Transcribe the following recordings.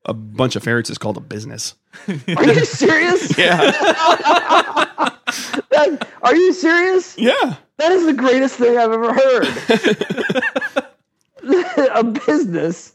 a bunch of ferrets is called a business. Are you serious? Yeah. Are you serious? Yeah. That is the greatest thing I've ever heard. A business.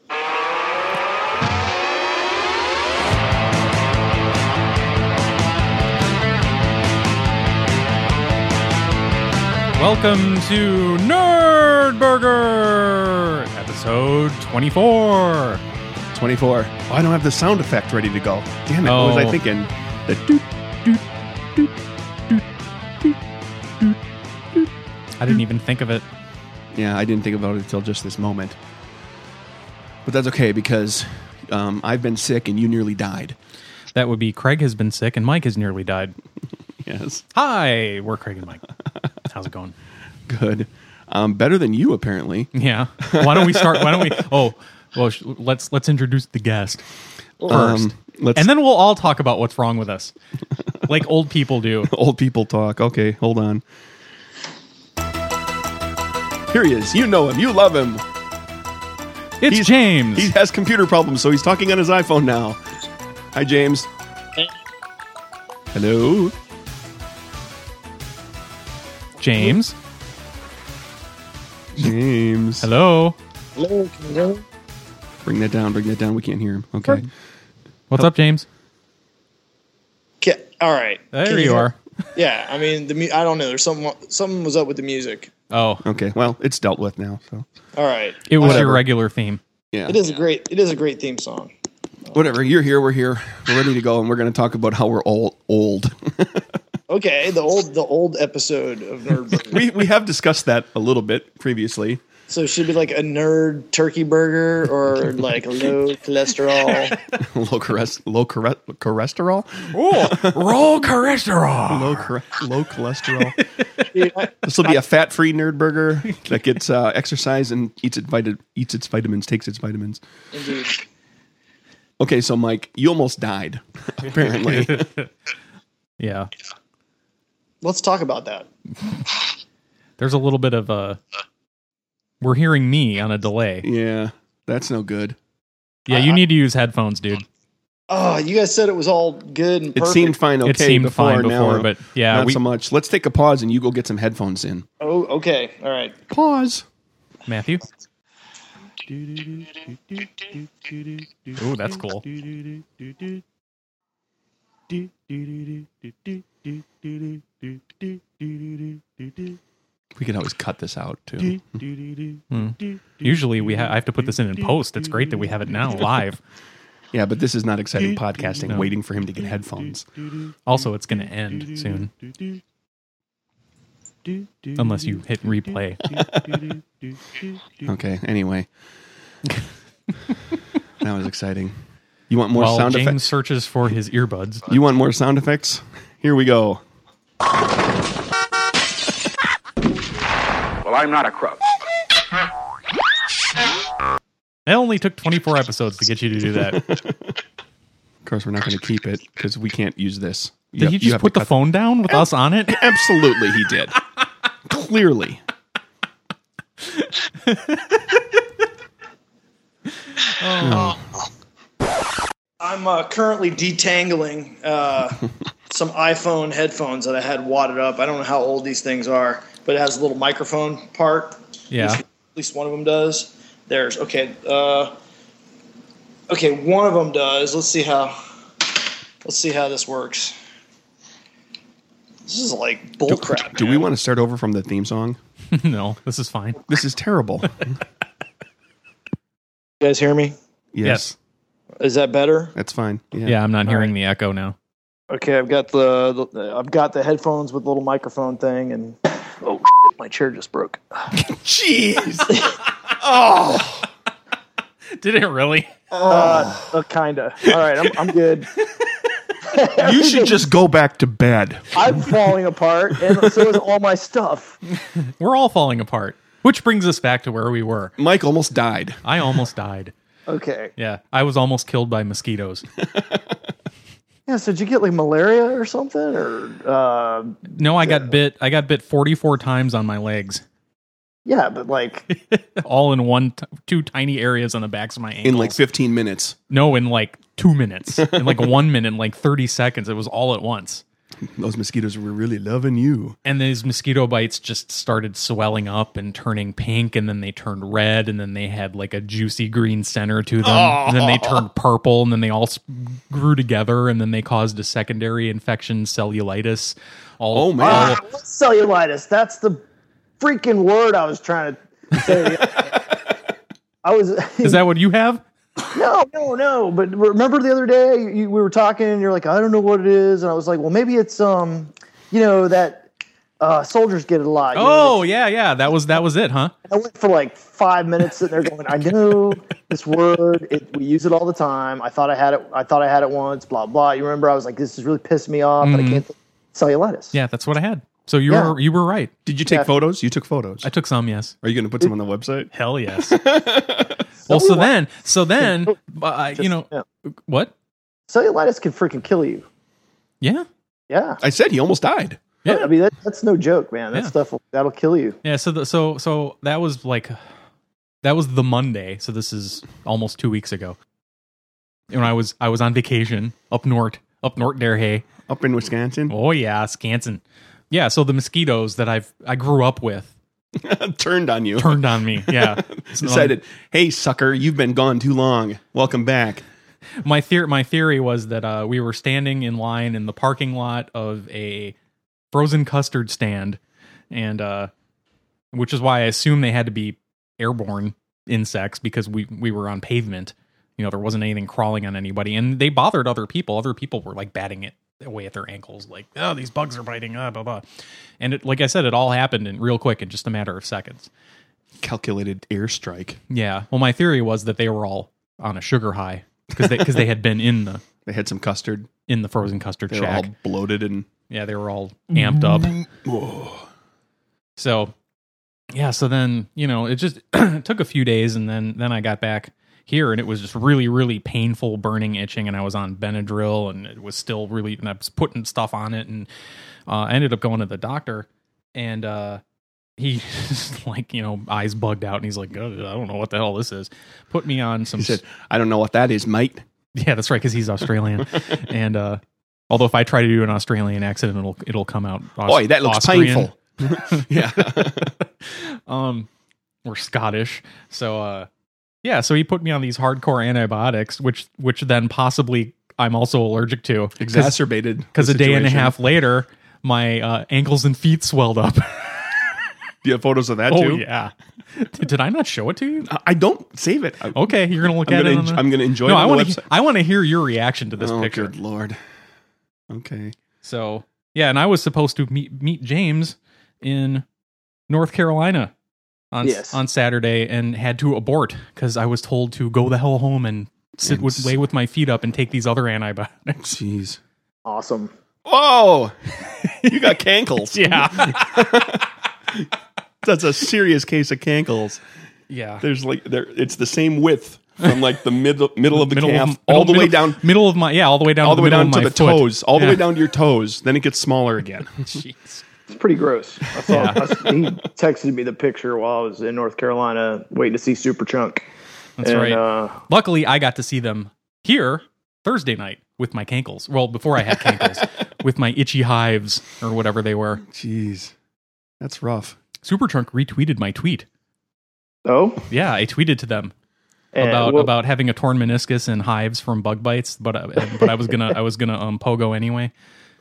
Welcome to Nerd Burger, episode 24. 24. Oh, I don't have the sound effect ready to go. Damn it. What was I thinking? The doot, doot, doot, doot, doot, doot, doot. I didn't even think of it. Yeah, I didn't think about it until just this moment. But that's okay because I've been sick and you nearly died. That would be Craig has been sick and Mike has nearly died. Yes. Hi, we're Craig and Mike. How's it going? Good. Better than you, apparently. Yeah. Why don't we start? Let's introduce the guest first, and then we'll all talk about what's wrong with us, like old people do. Old people talk. Okay, hold on. Here he is. You know him. You love him. It's James. He has computer problems, so he's talking on his iPhone now. Hi, James. Hello. James. James. Hello. Hello, can you hear me? Bring that down. Bring that down. We can't hear him. Okay. What's up, James? All right. There you are. Yeah, I mean, I don't know. There's something was up with the music. Oh, Okay. Well, it's dealt with now. So All right. it was Whatever. your regular theme. yeah. It is a great theme song. Whatever. You're here. We're here. We're ready to go, and we're going to talk about how we're all old. Okay, the old episode of Nerd Burger. we have discussed that a little bit previously. So it should be like a nerd turkey burger or like a low cholesterol. Low cholesterol. Oh, raw cholesterol. Low cholesterol. Dude, This will be a fat-free nerd burger that gets exercise and eats its vitamins, takes its vitamins. indeed. Okay, so Mike, you almost died, apparently. Yeah. Let's talk about that. There's a little bit of we're hearing me on a delay. Yeah, that's no good. Yeah, you need to use headphones, dude. Oh, you guys said it was all good and It perfect. seemed fine. Okay, It seemed before, fine before, now, but yeah, not so much. Let's take a pause and you go get some headphones in. Oh, okay. All right. Pause. Matthew. Ooh, that's cool. We could always cut this out too. Usually I have to put this in post. It's great that we have it now live. Yeah, but this is not exciting podcasting. Waiting for him to get headphones. Also, it's going to end soon. Unless you hit replay. Okay. Anyway, that was exciting. You want more While sound James effects? searches for his earbuds. You want more sound effects? Here we go. Well, I'm not a crook. It only took 24 episodes to get you to do that. Of course, we're not going to keep it because we can't use this. Did he just put the phone down with us on it? Absolutely, he did. Clearly. I'm currently detangling some iPhone headphones that I had wadded up. I don't know how old these things are, but it has a little microphone part. Yeah. At least one of them does. There's okay. Okay, one of them does. Let's see how this works. This is like bullcrap. Do we want to start over from the theme song? No, this is fine. This is terrible. You guys hear me? Yes. Is that better? That's fine. Yeah, I'm not hearing the echo now. Okay, I've got the headphones with the little microphone thing, and oh shit, my chair just broke. Jeez. Did it really? Kinda. All right, I'm good. You should just go back to bed. I'm falling apart, and so is all my stuff. We're all falling apart. Which brings us back to where we were. Mike almost died. I almost died. Okay. Yeah, I was almost killed by mosquitoes. Yeah, so did you get like malaria or something? Or No, I got bit. I got bit 44 times on my legs. yeah, but like All in two tiny areas on the backs of my ankles. In like 15 minutes. No, in like 2 minutes, in like 1 minute, like 30 seconds. It was all at once. Those mosquitoes were really loving you. And these mosquito bites just started swelling up and turning pink, and then they turned red, and then they had like a juicy green center to them. And then they turned purple, and then they all grew together, and then they caused a secondary infection, cellulitis. Cellulitis. That's the freaking word I was trying to say. Is that what you have? No. But remember the other day we were talking, and you're like, I don't know what it is, and I was like, well, maybe it's that soldiers get it a lot. Yeah. That was it, huh? I went for like 5 minutes sitting there going, I know this word. We use it all the time. I thought I had it once. Blah blah. You remember? I was like, this is really pissing me off, but I can't. Cellulitis. Yeah, that's what I had. So you were right. Did you take photos? You took photos. I took some. Yes. Are you going to put some on the website? Hell yes. Well, so then, what? Cellulitis can freaking kill you. Yeah. Yeah. I said he almost died. Yeah. I mean, that's no joke, man. That stuff that'll kill you. Yeah. So that was the Monday. So this is almost 2 weeks ago. And I was on vacation up north there, hey. Up in Wisconsin? Oh yeah, Wisconsin. Yeah. So the mosquitoes that I grew up with turned on you. Turned on me. Yeah. Decided, hey sucker, you've been gone too long. Welcome back. My theory was that we were standing in line in the parking lot of a frozen custard stand, and which is why I assume they had to be airborne insects, because we were on pavement. There wasn't anything crawling on anybody, and they bothered other people. Other people were like batting it away at their ankles, like, oh, these bugs are biting, blah blah. And like I said, it all happened in real quick in just a matter of seconds. Calculated airstrike. Yeah. Well, my theory was that they were all on a sugar high because they had been in the. They had some custard in the frozen custard they shack. They were all bloated and they were all amped up. Whoa. So then it just took a few days, and then I got back here, and it was just really, really painful, burning, itching, and I was on Benadryl, and it was still really, and I was putting stuff on it, and I ended up going to the doctor, and he just like, eyes bugged out, and he's like, I don't know what the hell this is. Put me on some. He said, I don't know what that is, mate. Yeah, that's right, because he's Australian, and although if I try to do an Australian accent, it'll come out. Boy, that looks Austrian. painful. Yeah. Or Scottish, so. Yeah, so he put me on these hardcore antibiotics, which then possibly I'm also allergic to. Exacerbated. Because a day and a half later, my ankles and feet swelled up. Do you have photos of that too? Oh, yeah. Did I not show it to you? I don't save it. Okay, you're going to look at it. I'm going to enjoy it on the website. I want to hear your reaction to this picture. Good Lord. Okay. So, yeah, and I was supposed to meet James in North Carolina on Saturday, and had to abort because I was told to go the hell home and lay with my feet up and take these other antibiotics. Jeez. Awesome. Whoa! You got cankles. Yeah. That's a serious case of cankles. Yeah. There's it's the same width from like the middle of the calf all the way down to the toes, all the way down to your toes. Then it gets smaller again. Jeez. It's pretty gross. He texted me the picture while I was in North Carolina waiting to see Superchunk. That's right. Luckily, I got to see them here Thursday night with my cankles. Well, before I had cankles, with my itchy hives or whatever they were. Jeez. That's rough. Superchunk retweeted my tweet. Oh? Yeah, I tweeted to them about having a torn meniscus and hives from bug bites, but I was gonna pogo anyway.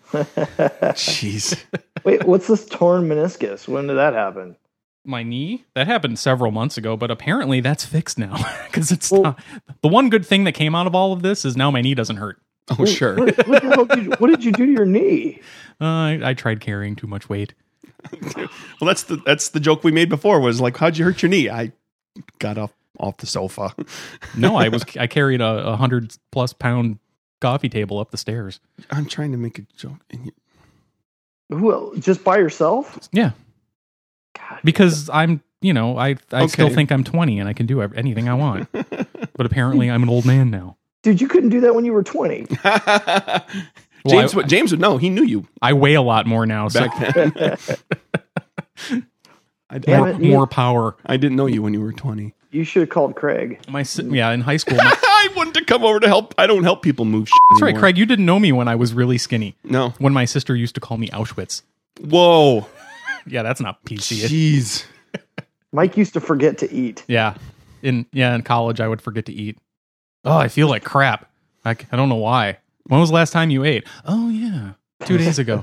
Jeez. Wait, what's this torn meniscus? When did that happen? My knee? That happened several months ago, but apparently that's fixed now. Because the one good thing that came out of all of this is now my knee doesn't hurt. Oh, sure. What the hell what did you do to your knee? I tried carrying too much weight. Well, that's the joke we made before, was like, how'd you hurt your knee? I got off the sofa. No, I carried a 100+ pound coffee table up the stairs. I'm trying to make a joke. Well, just by yourself? Yeah. God. Because I'm, I still think I'm 20 and I can do anything I want. But apparently I'm an old man now. Dude, you couldn't do that when you were 20. James would know. He knew you. I weigh a lot more now. Back then. More power. I didn't know you when you were 20. You should have called Craig. In high school. I wouldn't have come over to help. I don't help people move shit That's right, anymore. Craig. You didn't know me when I was really skinny. No. When my sister used to call me Auschwitz. Whoa. Yeah, that's not PC. Jeez. Mike used to forget to eat. Yeah. In college, I would forget to eat. Oh, I feel like crap. I don't know why. When was the last time you ate? Oh, yeah. 2 days ago.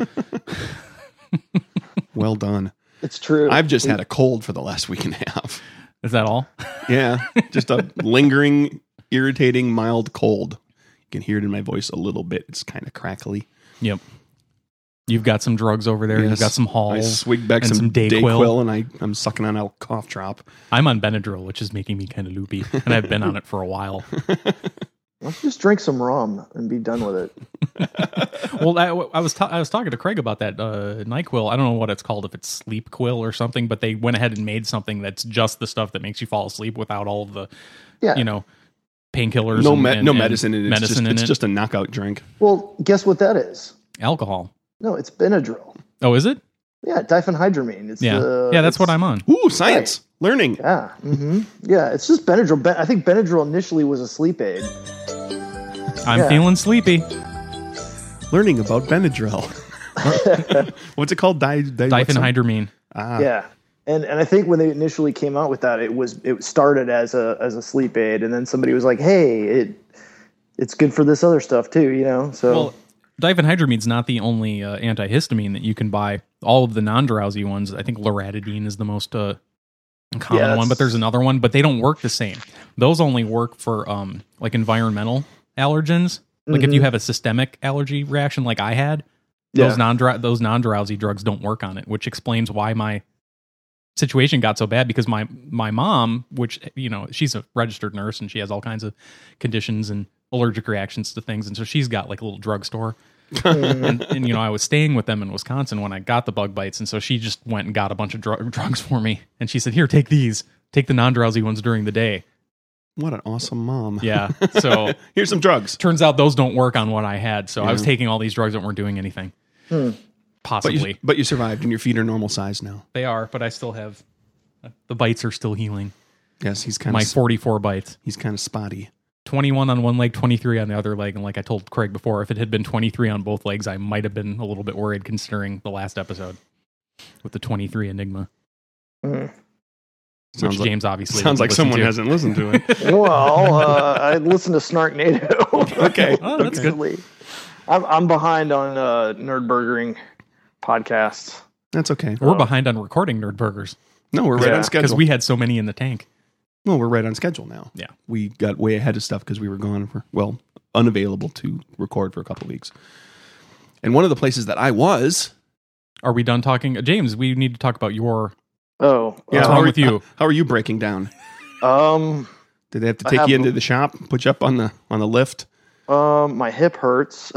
Well done. It's true. I've just had a cold for the last week and a half. Is that all? Yeah. Just a lingering, irritating, mild cold. You can hear it in my voice a little bit. It's kind of crackly. Yep. You've got some drugs over there. Yes. You've got some Halls. I swigged back and some Dayquil. Dayquil, and I'm sucking on a cough drop. I'm on Benadryl, which is making me kind of loopy, and I've been on it for a while. Let's just drink some rum and be done with it. Well, I was talking to Craig about that NyQuil. I don't know what it's called, if it's Sleep Quill or something, but they went ahead and made something that's just the stuff that makes you fall asleep without all of the, painkillers. No and medicine in it. It's just a knockout drink. Well, guess what that is? Alcohol. No, it's Benadryl. Oh, is it? Yeah, diphenhydramine. It's that's what I'm on. Ooh, science. Right. Learning. Yeah. Mm-hmm. Yeah, it's just Benadryl. I think Benadryl initially was a sleep aid. I'm feeling sleepy. Learning about Benadryl. What's it called? Diphenhydramine. Yeah. And I think when they initially came out with that, it started as a sleep aid, and then somebody was like, "Hey, it's good for this other stuff too," So Well, diphenhydramine's not the only antihistamine that you can buy. All of the non-drowsy ones, I think loratadine is the most common one, but there's another one, but they don't work the same. Those only work for like environmental allergens. Like if you have a systemic allergy reaction like I had, those non-drowsy drugs don't work on it, which explains why my situation got so bad, because my mom, which she's a registered nurse and she has all kinds of conditions and allergic reactions to things, and so she's got like a little drugstore. and I was staying with them in Wisconsin when I got the bug bites, and so she just went and got a bunch of drugs for me, and she said, "Here, take these. Take the non-drowsy ones during the day." What an awesome mom. Yeah. So here's some drugs. Turns out those don't work on what I had, so I was taking all these drugs that weren't doing anything. Possibly. But you survived, and your feet are normal size now. They are, but I still have the bites are still healing. Yes, he's kind my of 44 bites. He's kind of spotty. 21 on one leg, 23 on the other leg, and like I told Craig before, if it had been 23 on both legs, I might have been a little bit worried considering the last episode with the 23 Enigma. Which James obviously sounds like someone hasn't listened to it. Well, I listened to Snarknado. Okay, that's good. I'm behind on Nerdburgering podcasts. That's okay. We're behind on recording Nerd Burgers. No, we're right on schedule because we had so many in the tank. Well, we're right on schedule now. Yeah, we got way ahead of stuff because we were gone unavailable to record for a couple of weeks. And one of the places that I was. Are we done talking, James? We need to talk about your. Oh, yeah. What's wrong with you? How are you breaking down? Did they have to take you into the shop, put you up on the lift? My hip hurts.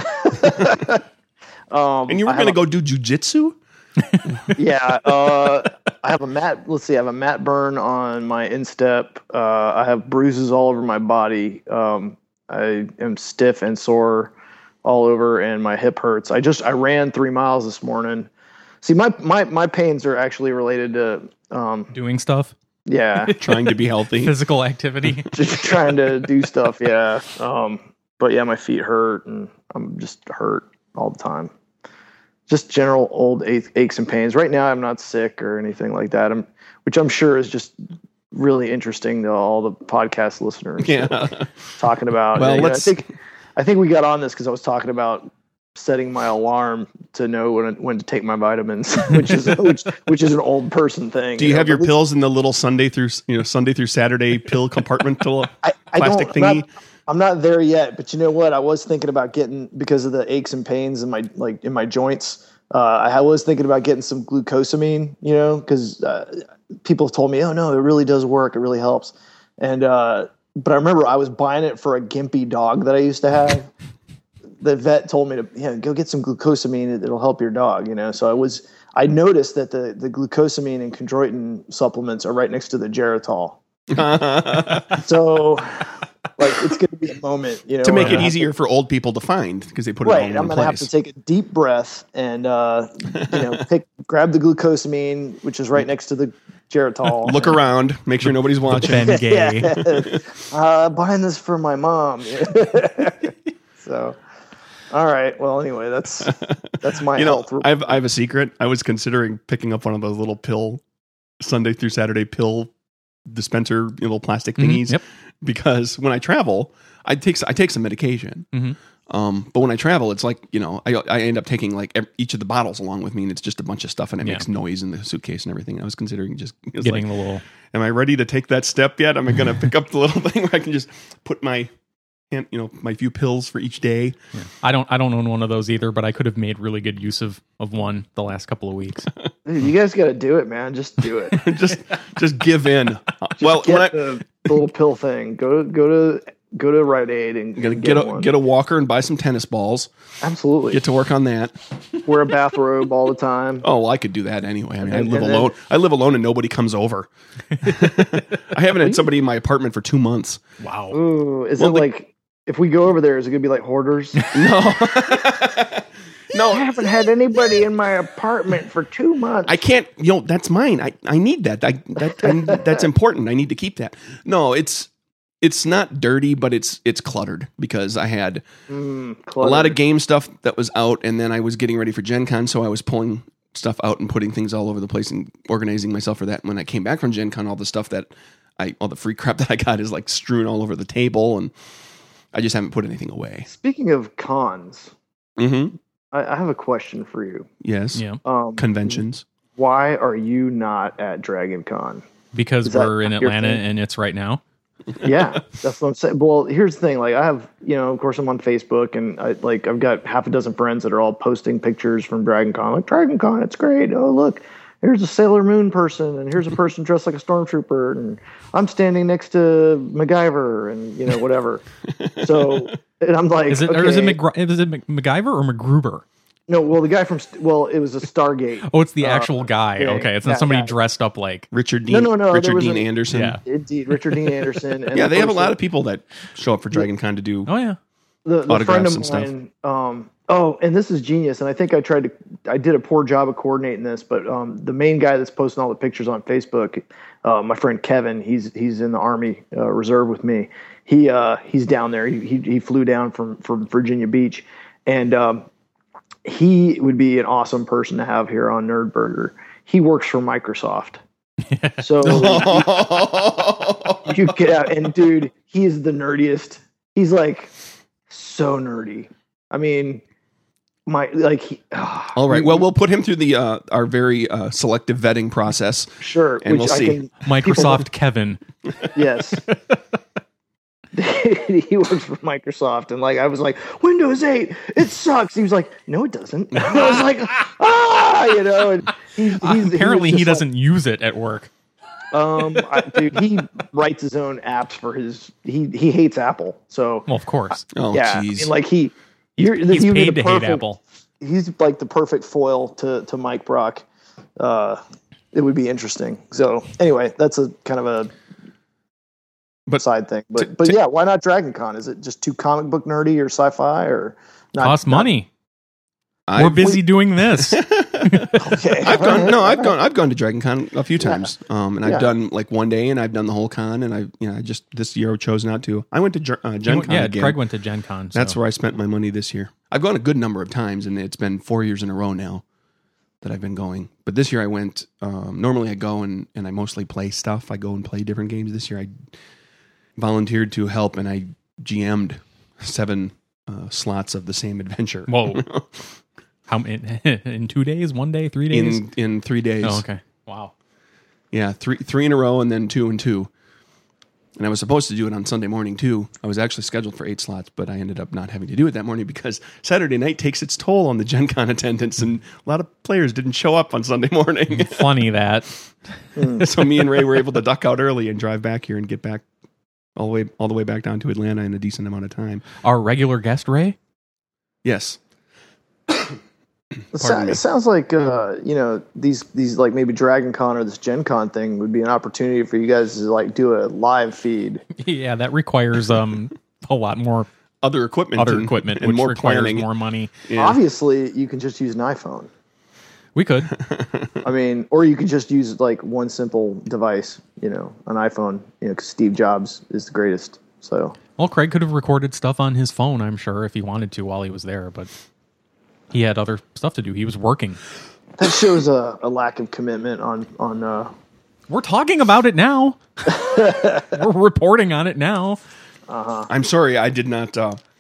And you were going to go do jujitsu? Yeah. I have a mat burn on my instep. I have bruises all over my body. I am stiff and sore all over, and my hip hurts. I ran 3 miles this morning. See, my pains are actually related to doing stuff. Yeah, trying to be healthy, physical activity, just trying to do stuff. Yeah, but yeah, my feet hurt, and I'm just hurt all the time. Just general old aches and pains. Right now, I'm not sick or anything like that. Which I'm sure is just really interesting to all the podcast listeners. Yeah, talking about. Well, I think we got on this because I was talking about setting my alarm to know when to take my vitamins, which is an old person thing. Do you have your pills in the little Sunday through Saturday pill compartmental plastic thingy? I'm not there yet, but you know what? I was thinking about getting, because of the aches and pains in my joints. I was thinking about getting some glucosamine, because people have told me, "Oh no, it really does work. It really helps." And but I remember I was buying it for a gimpy dog that I used to have. The vet told me to go get some glucosamine. It'll help your dog, So I noticed that the glucosamine and chondroitin supplements are right next to the Geritol. So it's going to be a moment, to make it easier for old people to find, because they put it all in one place. I'm going to have to take a deep breath and grab the glucosamine, which is right next to the Geritol. Look around, make sure nobody's watching. Ben Gay. Buying this for my mom. So, all right. Well, anyway, that's my health. I have a secret. I was considering picking up one of those little pill Sunday through Saturday pill dispenser, little plastic thingies, Yep. because when I travel, I take some medication. But when I travel, it's like, I end up taking like each of the bottles along with me, and it's just a bunch of stuff, and it makes noise in the suitcase and everything. I was considering Getting the little. Am I ready to take that step yet? Am I going to pick up the little thing where I can just put my my few pills for each day? Yeah. I don't own one of those either, but I could have made really good use of one the last couple of weeks. Dude, you guys got to do it, man. Just do it. just give in. Well, Get the little pill thing. Go to Rite Aid and get a walker and buy some tennis balls. Absolutely. Get to work on that. Wear a bathrobe all the time. Oh, well, I could do that anyway. I mean, I live alone. I live alone and nobody comes over. I haven't had somebody in my apartment for 2 months. Wow. Ooh, is it like, if we go over there, is it going to be like hoarders? No. No. I haven't had anybody in my apartment for 2 months. I can't, that's mine. I need that. That's important. I need to keep that. No, it's not dirty, but it's cluttered because I had a lot of game stuff that was out, and then I was getting ready for Gen Con, so I was pulling stuff out and putting things all over the place and organizing myself for that. And when I came back from Gen Con, all the stuff all the free crap that I got is like strewn all over the table, and I just haven't put anything away. Speaking of cons, Mm-hmm. I have a question for you. Yes. Yeah. Conventions. Why are you not at Dragon Con? Because we're in Atlanta and it's right now. Yeah, that's what I'm saying. Well, here's the thing. Like, I have, of course, I'm on Facebook, and I've got half a dozen friends that are all posting pictures from Dragon Con. Like, Dragon Con, it's great. Oh, look, here's a Sailor Moon person, and here's a person dressed like a stormtrooper, and I'm standing next to MacGyver, and whatever. So, and I'm like, is it MacGyver or MacGruber? No, well, the guy from it was a Stargate. Oh, it's the actual guy. Yeah, okay, it's not somebody dressed up like Richard Dean. No. Richard Dean Anderson. Yeah. Indeed, Richard Dean Anderson. And yeah, they have a lot of people that show up for Dragon Con to do. Oh yeah, the friend of and mine. And this is genius. And I think I did a poor job of coordinating this, but the main guy that's posting all the pictures on Facebook, my friend Kevin, he's in the Army Reserve with me. He's down there. He flew down from Virginia Beach, and he would be an awesome person to have here on Nerdburger. He works for Microsoft. So you get out, and dude, he is the nerdiest. He's like so nerdy. I mean, all right. Well, we'll put him through the our very selective vetting process. Sure. And we'll see. Microsoft Kevin. Yes. He works for Microsoft, and I was like, Windows 8, it sucks. He was like, no, it doesn't. And I was like, and apparently he doesn't use it at work. Dude, he writes his own apps for he hates Apple. So, well, of course. Yeah. Geez. I mean, he's paid to hate Apple. He's like the perfect foil to Mike Brock. It would be interesting. So anyway, that's a kind of a side thing, but yeah, why not Dragon Con? Is it just too comic book nerdy or sci-fi or not? Cost money. We're busy doing this. Okay, I've gone to Dragon Con a few times, and I've done like one day, and I've done the whole con, and I just this year chose not to. I went to Gen Con. Yeah, again. Craig went to Gen Con. So. That's where I spent my money this year. I've gone a good number of times, and it's been 4 years in a row now that I've been going. But this year I went. Normally I go and I mostly play stuff. I go and play different games. This year I volunteered to help, and I GM'd 7 slots of the same adventure. Whoa. How in 2 days, 1 day, 3 days? In 3 days. Oh, okay. Wow. Yeah, three in a row, and then 2 and 2. And I was supposed to do it on Sunday morning too. I was actually scheduled for 8 slots, but I ended up not having to do it that morning because Saturday night takes its toll on the Gen Con attendance, and a lot of players didn't show up on Sunday morning. Funny that. So me and Ray were able to duck out early and drive back here and get back all the way back down to Atlanta in a decent amount of time. Our regular guest, Ray? Yes. It sounds like these like maybe Dragon Con or this Gen Con thing would be an opportunity for you guys to like do a live feed. Yeah, that requires a lot more other equipment, and more requires planning, more money. Yeah. Obviously, you can just use an iPhone. We could. I mean, or you could just use like one simple device, an iPhone, 'cause Steve Jobs is the greatest. So, Well, Craig could have recorded stuff on his phone, I'm sure, if he wanted to while he was there, but he had other stuff to do. He was working. that shows a lack of commitment on We're talking about it now. We're reporting on it now. I'm sorry, I did not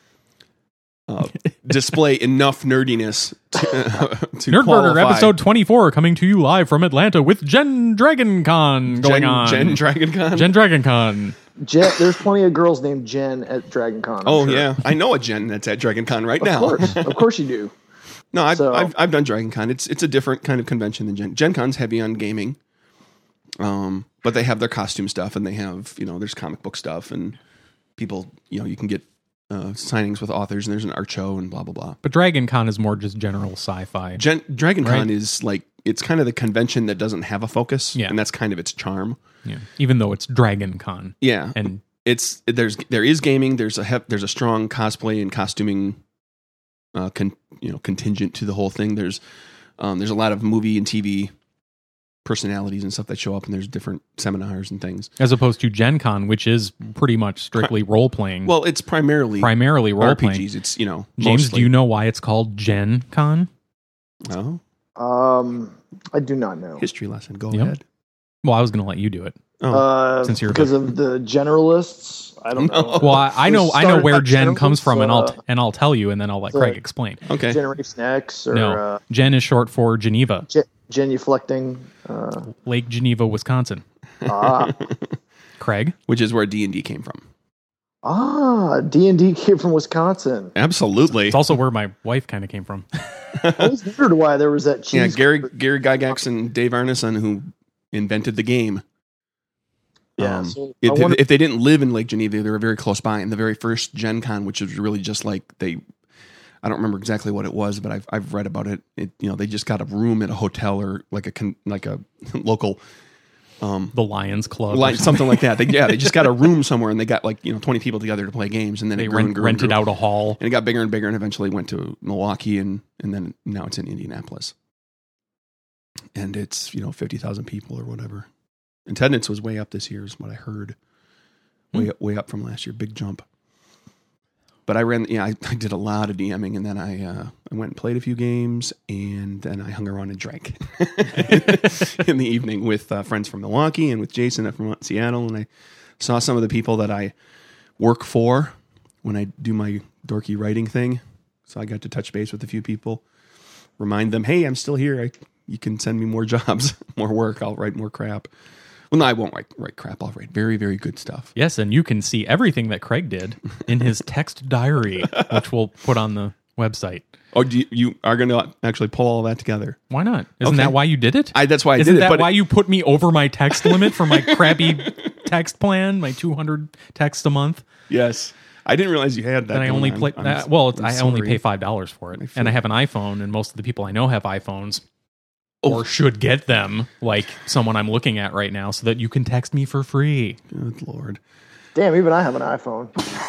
display enough nerdiness to Nerdburger qualify. episode 24 coming to you live from Atlanta with Gen Dragon Con going on. Gen Dragon Con? Gen Dragon Con. Jen. There's plenty of girls named Jen at Dragon Con. Oh, yeah. I know a Gen that's at Dragon Con right now. Of course you do. No, So- I've done Dragon Con. It's a different kind of convention than Gen. Gen Con's heavy on gaming. But they have their costume stuff, and they have, there's comic book stuff, and people, you can get signings with authors, and there's an art show, and blah, blah, blah. But Dragon Con is more just general sci-fi. Dragon Con Right. is like, it's kind of the convention that doesn't have a focus, Yeah. and that's kind of its charm. Yeah. Even though it's Dragon Con. Yeah. And There is gaming, there's a strong cosplay and costuming contingent to the whole thing. There's a lot of movie and TV personalities and stuff that show up, and there's different seminars and things. as opposed to Gen Con, which is pretty much strictly role-playing. Well, it's primarily role-playing. RPGs. It's James, mostly. do you know why it's called Gen Con? Oh, I do not know. history lesson. Go Yep. ahead. Well, I was going to let you do it. Since you're because of the generalists. I don't know. Well, I know Started where by Gen comes from, and generals, I'll tell you, and then I'll let so- Craig explain. Okay. Generation X or No, Gen is short for Geneva, genuflecting. Lake Geneva, Wisconsin. Craig, Which is where D&D came from. D&D came from Wisconsin. Absolutely. it's also where my wife kind of came from. I always wondered why there was that cheese. Yeah, Gary Gygax and Dave Arneson, who invented the game. So I wonder- If they didn't live in Lake Geneva, they were very close by. And the very first Gen Con, which was really just like I don't remember exactly what it was, but I've read about it. They just got a room at a hotel or like a local The Lions Club. something like that. They just got a room somewhere, and they got 20 people together to play games, and then They it grew and grew and rented grew. out a hall. And it got bigger and bigger, and eventually went to Milwaukee, and then now it's in Indianapolis. And it's 50,000 people or whatever. Attendance was way up this year, is what I heard. Way up from last year, big jump. But I did a lot of DMing, and then I went and played a few games, and then I hung around and drank in the evening with friends from Milwaukee and with Jason from Seattle, and I saw some of the people that I work for when I do my dorky writing thing. So I got to touch base with a few people, remind them, hey, I'm still here. You can send me more jobs, more work. I'll write more crap. Well, no, I won't write crap. I'll write very, very good stuff. Yes, and you can see everything that Craig did in his text diary, which we'll put on the website. Oh, you are going to actually pull all that together? Why not? Isn't Okay. that why you did it? That's why I Isn't did it. that But why you put me over my text limit for my crappy text plan, my 200 texts a month? yes, I didn't realize you had that. And I going only on. play. I'm I only sorry. pay $5 for it, and I have an iPhone, and most of the people I know have iPhones, Oh. or should get them, like someone I'm looking at right now, so that you can text me for free. Good Lord. damn, even I have an iPhone.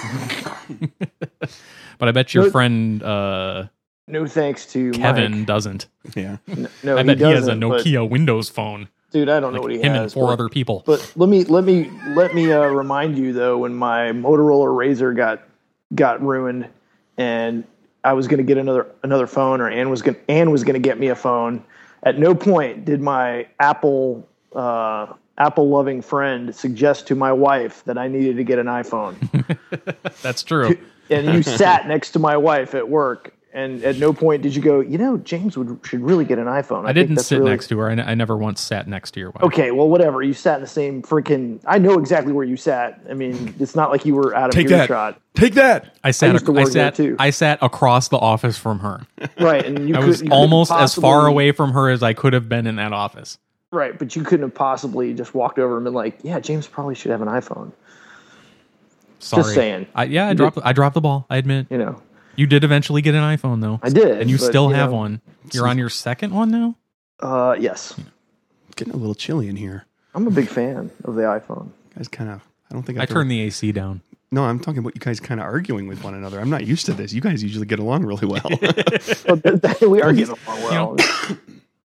But I bet your Good. friend No thanks to Kevin Mike. doesn't. Yeah. No, I bet he has a doesn't, but- Nokia Windows phone. Dude, I don't know Like what he him has. and four but- other people. But let me remind you though, when my Motorola Razr got ruined, and I was going to get another phone, or Ann was going to get me a phone. At no point did my Apple loving friend suggest to my wife that I needed to get an iPhone. That's true. And you sat next to my wife at work, and at no point did you go, James should really get an iPhone. I didn't sit next to her. I never once sat next to your wife. Okay, well, whatever. You sat in the same freaking. I know exactly where you sat. I mean, it's not like you were out of Take that. earshot. Take that. I sat. used to work there, too. I sat across the office from her. Right, and you I was couldn't almost as far possibly- away from her as I could have been in that office. Right, but you couldn't have possibly just walked over and been like, "Yeah, James probably should have an iPhone." Sorry. saying. I dropped the ball. I admit. You know, You did eventually get an iPhone though. I did, and you but, still you have know. one. You're on your second one now. yes, Getting a little chilly in here. I'm a big fan of the iPhone. Guys kind of, I don't think I turned the AC down. No, I'm talking about you guys kind of arguing with one another. I'm not used to this. You guys usually get along really well. But we are getting along well.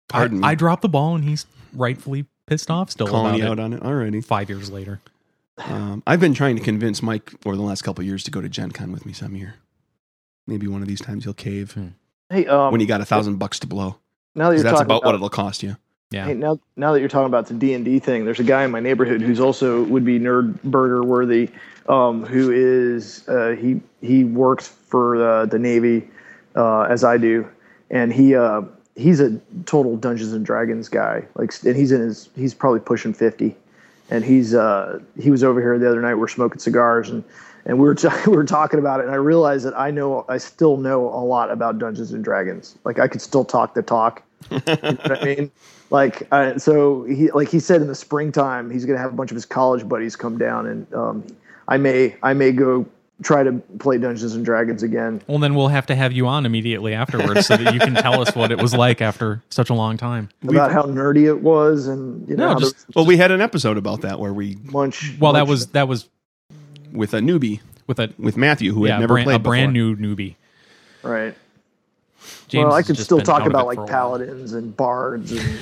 Pardon me. I dropped the ball, and he's rightfully pissed off still Calling about you it out on it already. 5 years later. I've been trying to convince Mike for the last couple of years to go to Gen Con with me some year. Maybe one of these times he'll cave Hey, when you got $1,000 to blow. now that 'Cause you're that's talking about what it'll cost you. Yeah. Hey, now that you're talking about the D&D thing, there's a guy in my neighborhood who's also would be nerd burger worthy, who is he works for the Navy as I do, and he's a total Dungeons and Dragons guy. And he's probably pushing 50, and he was over here the other night. We're smoking cigars and we were talking about it, and I realized that I still know a lot about Dungeons and Dragons. Like I could still talk the talk. You know what I mean? So he said in the springtime he's going to have a bunch of his college buddies come down, and I may go try to play Dungeons and Dragons again. Well, then we'll have to have you on immediately afterwards so that you can tell us what it was like after such a long time. About how nerdy it was, and We had an episode about that where we that was with a newbie with Matthew who had never played a before. brand new newbie. Right. James well, I has could just still been talk out of about it like for a while. paladins and bards and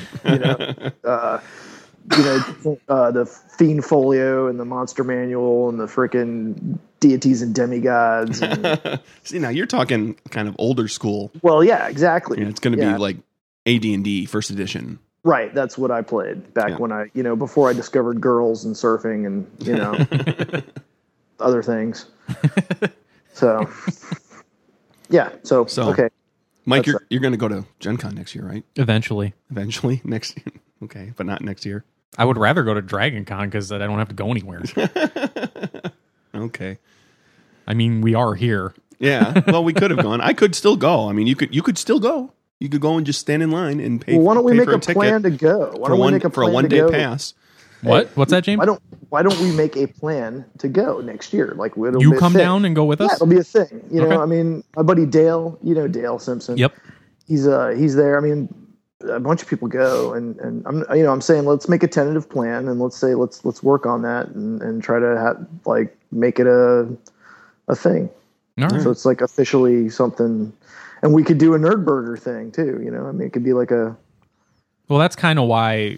the Fiend Folio and the Monster Manual and the frickin' deities and demigods. And, See, now you're talking kind of older school. well, yeah, exactly. It's going to be like AD&D first edition. Right, that's what I played back when I, before I discovered girls and surfing and, other things. So, yeah, so okay. Mike, you're going to go to Gen Con next year, right? Eventually. Next year. Okay, but not next year. I would rather go to Dragon Con because I don't have to go anywhere. Okay. I mean, we are here. Yeah, well, we could have gone. I could still go. I mean, you could still go. You could go and just stand in line and pay. Well, why don't we pay make for a ticket plan to go? Why don't we make a for a plan to 1 day go? pass? What? What's that, James? Why don't we make a plan to go next year? Like it'll You be a come thing. down and go with us? Yeah, it'll be a thing. Okay. I mean, my buddy Dale, Dale Simpson. Yep. He's there. I mean, a bunch of people go, and I'm saying let's make a tentative plan, and let's work on that and try to make it a thing. All right. So it's like officially something, and we could do a nerd burger thing too. I mean, it could be like a. Well, that's kind of why,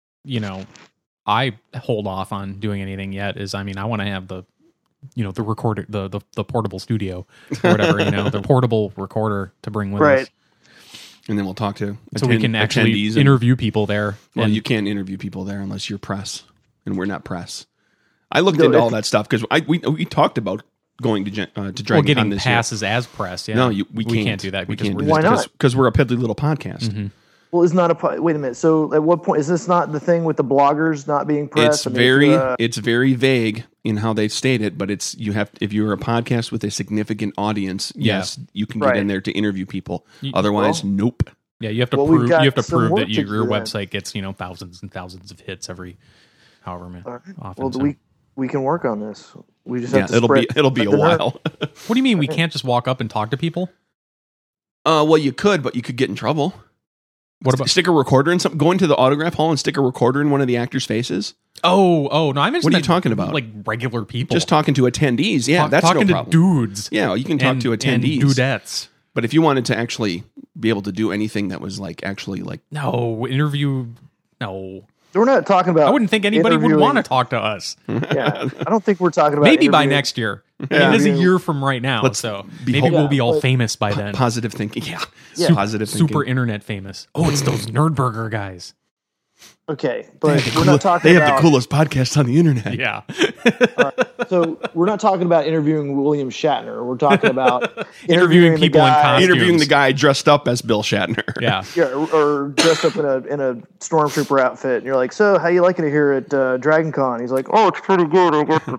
I hold off on doing anything yet. I want to have the recorder, the portable studio or whatever, the portable recorder to bring with us. And then we'll talk to So we can actually attendees interview people there. Well, you can't interview people there unless you're press, and we're not press. I looked into all that stuff because we talked about going to Dragon Con getting this passes as press. Yeah. No, we can't do that because Why not? Because we're a piddly little podcast. Mm-hmm. Well, it's not wait a minute. So at what point is this not the thing with the bloggers not being press? It's very vague in how they state it, but if you're a podcast with a significant audience, yes, you can get in there to interview people. Otherwise, nope. Yeah, you have to we've prove got that some work to your do then. website gets thousands and thousands of hits every however many. Often. Well, So. we can work on this. We just have to it'll be a while. What do you mean we can't just walk up and talk to people? Well, you could, but you could get in trouble. What about stick a recorder in something? Go into the autograph hall and stick a recorder in one of the actors' faces. Oh no! I mean, what are you talking about? Like regular people, just talking to attendees. Yeah, that's talking no problem. to dudes. Yeah, you can talk to attendees, and dudettes. But if you wanted to actually be able to do anything that was no interview, no. We're not talking about. I wouldn't think anybody would want to talk to us. Yeah, I don't think we're talking about. Maybe by next year. Yeah. It is a year from right now, so maybe we'll be all famous by then. Positive thinking, positive thinking. Super internet famous. Oh, it's those Nerdburger guys. Okay, but we're not talking. They have the coolest podcast on the internet. Yeah. So we're not talking about interviewing William Shatner. We're talking about interviewing people in costumes. Interviewing the guy dressed up as Bill Shatner. Yeah. or dressed up in a stormtrooper outfit, and you're like, "So, how you liking it here at Dragon Con?" He's like, "Oh, it's pretty good. I got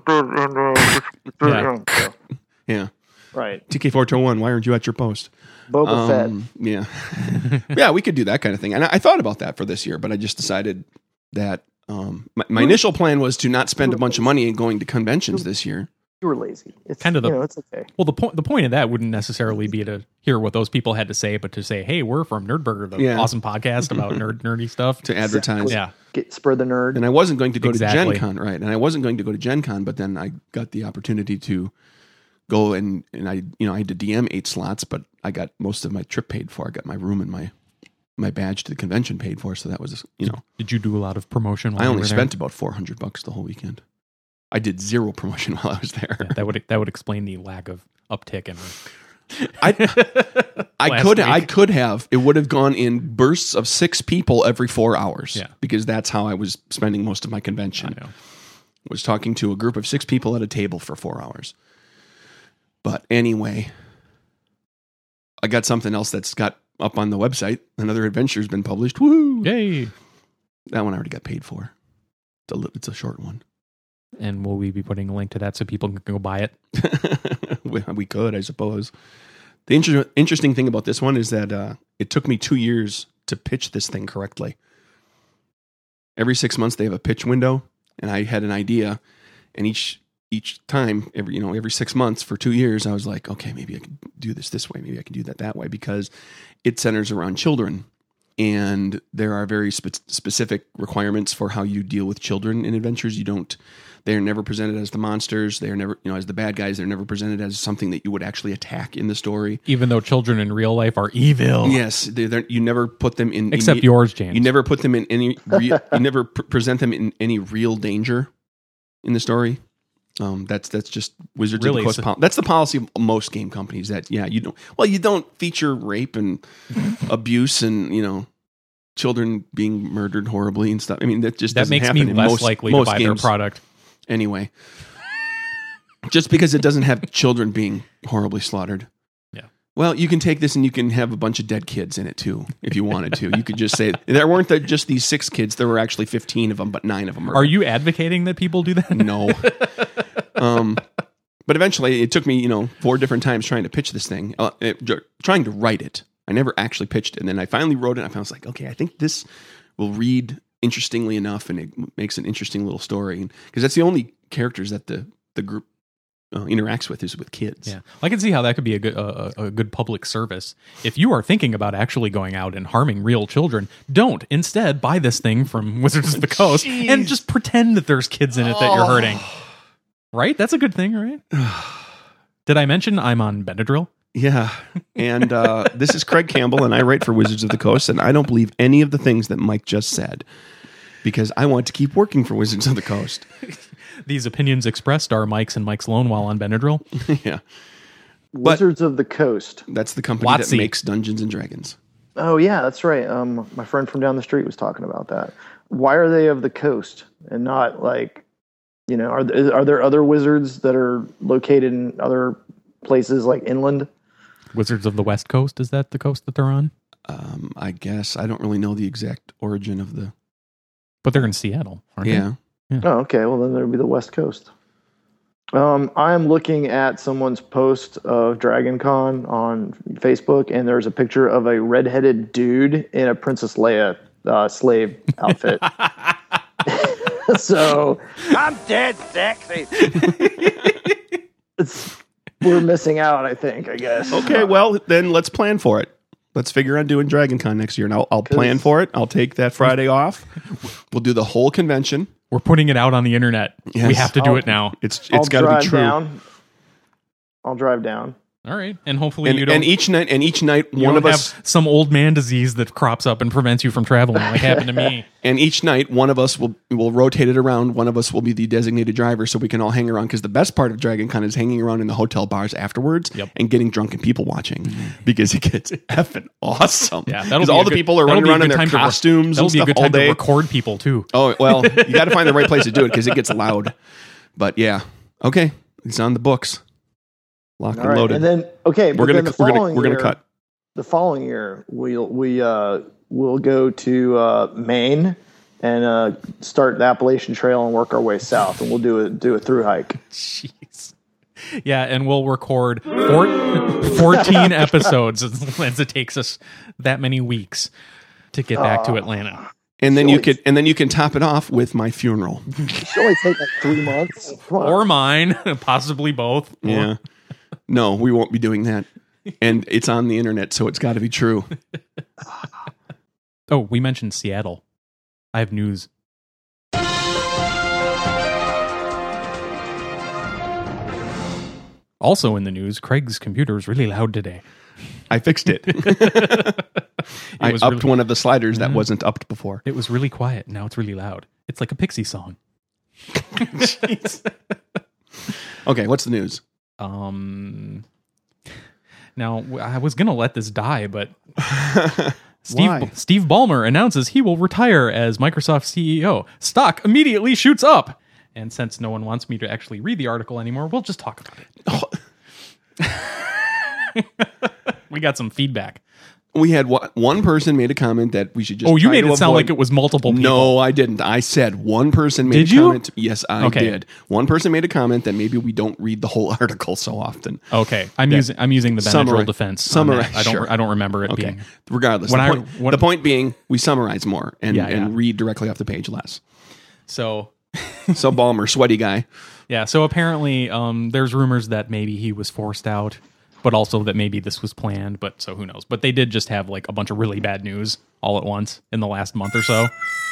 the Yeah. Right. TK421, why aren't you at your post? Boba Fett. Yeah. Yeah, we could do that kind of thing. And I thought about that for this year, but I just decided that my initial plan was to not spend a bunch of money going to conventions this year. You were lazy. It's kind of it's okay. Well, the point of that wouldn't necessarily be to hear what those people had to say, but to say, "Hey, we're from Nerdburger, the awesome podcast about nerdy stuff." To advertise. Yeah. Spread the nerd. And I wasn't going to go to Gen Con, right? And I wasn't going to go to Gen Con, but then I got the opportunity to go and I had to DM 8 slots, but I got most of my trip paid for. I got my room and my my badge to the convention paid for. So that was, Did you do a lot of promotion? While I you only were there? spent about $400 the whole weekend. I did zero promotion while I was there. Yeah, that would explain the lack of uptick in. I could have. It would have gone in bursts of 6 people every 4 hours. Yeah. Because that's how I was spending most of my convention. I know. Was talking to a group of 6 people at a table for 4 hours. But anyway, I got something else that's got up on the website. Another adventure's been published. Woo! Yay! That one I already got paid for. It's a short one. And will we be putting a link to that so people can go buy it? We could, I suppose. The interesting thing about this one is that it took me 2 years to pitch this thing correctly. Every 6 months they have a pitch window, and I had an idea, and each time, every 6 months for 2 years, I was like, okay, maybe I can do this way, maybe I can do that way, because it centers around children, and there are very specific requirements for how you deal with children in adventures. They are never presented as the monsters. They are never, as the bad guys. They're never presented as something that you would actually attack in the story. Even though children in real life are evil. Yes, you never put them in. Except yours, James. You never put them in any. You never present them in any real danger in the story. That's just Wizards of the Coast. That's the policy of most game companies. That you don't. Well, you don't feature rape and abuse and children being murdered horribly and stuff. I mean, that just doesn't makes happen me in less likely to buy their product. Anyway, just because it doesn't have children being horribly slaughtered. Yeah. Well, you can take this and you can have a bunch of dead kids in it too, if you wanted to. You could just say there weren't just these 6 kids. There were actually 15 of them, but 9 of them are. Are you advocating that people do that? No. But eventually, it took me 4 different times trying to pitch this thing, trying to write it. I never actually pitched it, and then I finally wrote it. And I was like, okay, I think this will read interestingly enough, and it makes an interesting little story, because that's the only characters that the group interacts with is with kids. Yeah, I can see how that could be a good public service. If you are thinking about actually going out and harming real children, don't. Instead, buy this thing from Wizards of the Coast and just pretend that there's kids in it that you're hurting. Right? That's a good thing, right? Did I mention I'm on Benadryl? Yeah, and this is Craig Campbell, and I write for Wizards of the Coast, and I don't believe any of the things that Mike just said, because I want to keep working for Wizards of the Coast. These opinions expressed are Mike's and Mike's Lone while on Benadryl. Yeah. Wizards of the Coast. That's the company that makes Dungeons and Dragons. Oh, yeah, that's right. My friend from down the street was talking about that. Why are they of the coast and not are there other wizards that are located in other places like inland? Wizards of the West Coast, is that the coast that they're on? I guess. I don't really know the exact origin of the... But they're in Seattle, aren't they? Yeah. Oh, okay. Well, then there would be the West Coast. I'm looking at someone's post of Dragon Con on Facebook, and there's a picture of a redheaded dude in a Princess Leia slave outfit. So I'm dead sexy. We're missing out, I think, I guess. Okay, well, then let's plan for it. Let's figure on doing Dragon Con next year, and I'll plan for it. I'll take that Friday off. We'll do the whole convention. We're putting it out on the internet. Yes. We have to do it now. It's got to be true. I'll drive down. All right, and hopefully and, you don't. And each night, one of us have some old man disease that crops up and prevents you from traveling, like happened to me. And each night, one of us will rotate it around. One of us will be the designated driver, so we can all hang around. Because the best part of Dragon Con is hanging around in the hotel bars afterwards and getting drunk and people watching, because it gets effing awesome. Yeah, because all the people are running around in their costumes and stuff all day. To record people too. Oh well, you got to find the right place to do it because it gets loud. But yeah, okay, it's on the books. Locked and loaded. And then we're gonna cut. The following year we'll go to Maine and start the Appalachian Trail and work our way south, and we'll do a through hike. Jeez. Yeah, and we'll record 14 episodes as it takes us that many weeks to get back to Atlanta. And then you can top it off with my funeral. It should only take like 3 months. Or mine, possibly both. Yeah. No, we won't be doing that. And it's on the internet, so it's got to be true. Oh, we mentioned Seattle. I have news. Also in the news, Craig's computer is really loud today. I fixed it. I was upped really- one of the sliders that wasn't upped before. It was really quiet. Now it's really loud. It's like a Pixie song. Okay, what's the news? Now I was gonna let this die, but Why? Steve Ballmer announces he will retire as Microsoft CEO. Stock immediately shoots up. And since no one wants me to actually read the article anymore, we'll just talk about it. We got some feedback. We had one person made a comment that we should just. Oh, you try made to it sound avoid- like it was multiple people. No, I didn't. I said one person made Did a you? comment. Yes, I Okay. did. One person made a comment that maybe we don't read the whole article so often. Okay, I'm using the Benadryl Summarize- defense. on that. summarize, sure. I don't remember it Okay. being. Regardless, When the point being, we summarize more and, Yeah, yeah. and read directly off the page less. So So Ballmer, sweaty guy. yeah, so apparently there's rumors that maybe he was forced out, but also that maybe this was planned, but so who knows. But they did just have like a bunch of really bad news all at once in the last month or so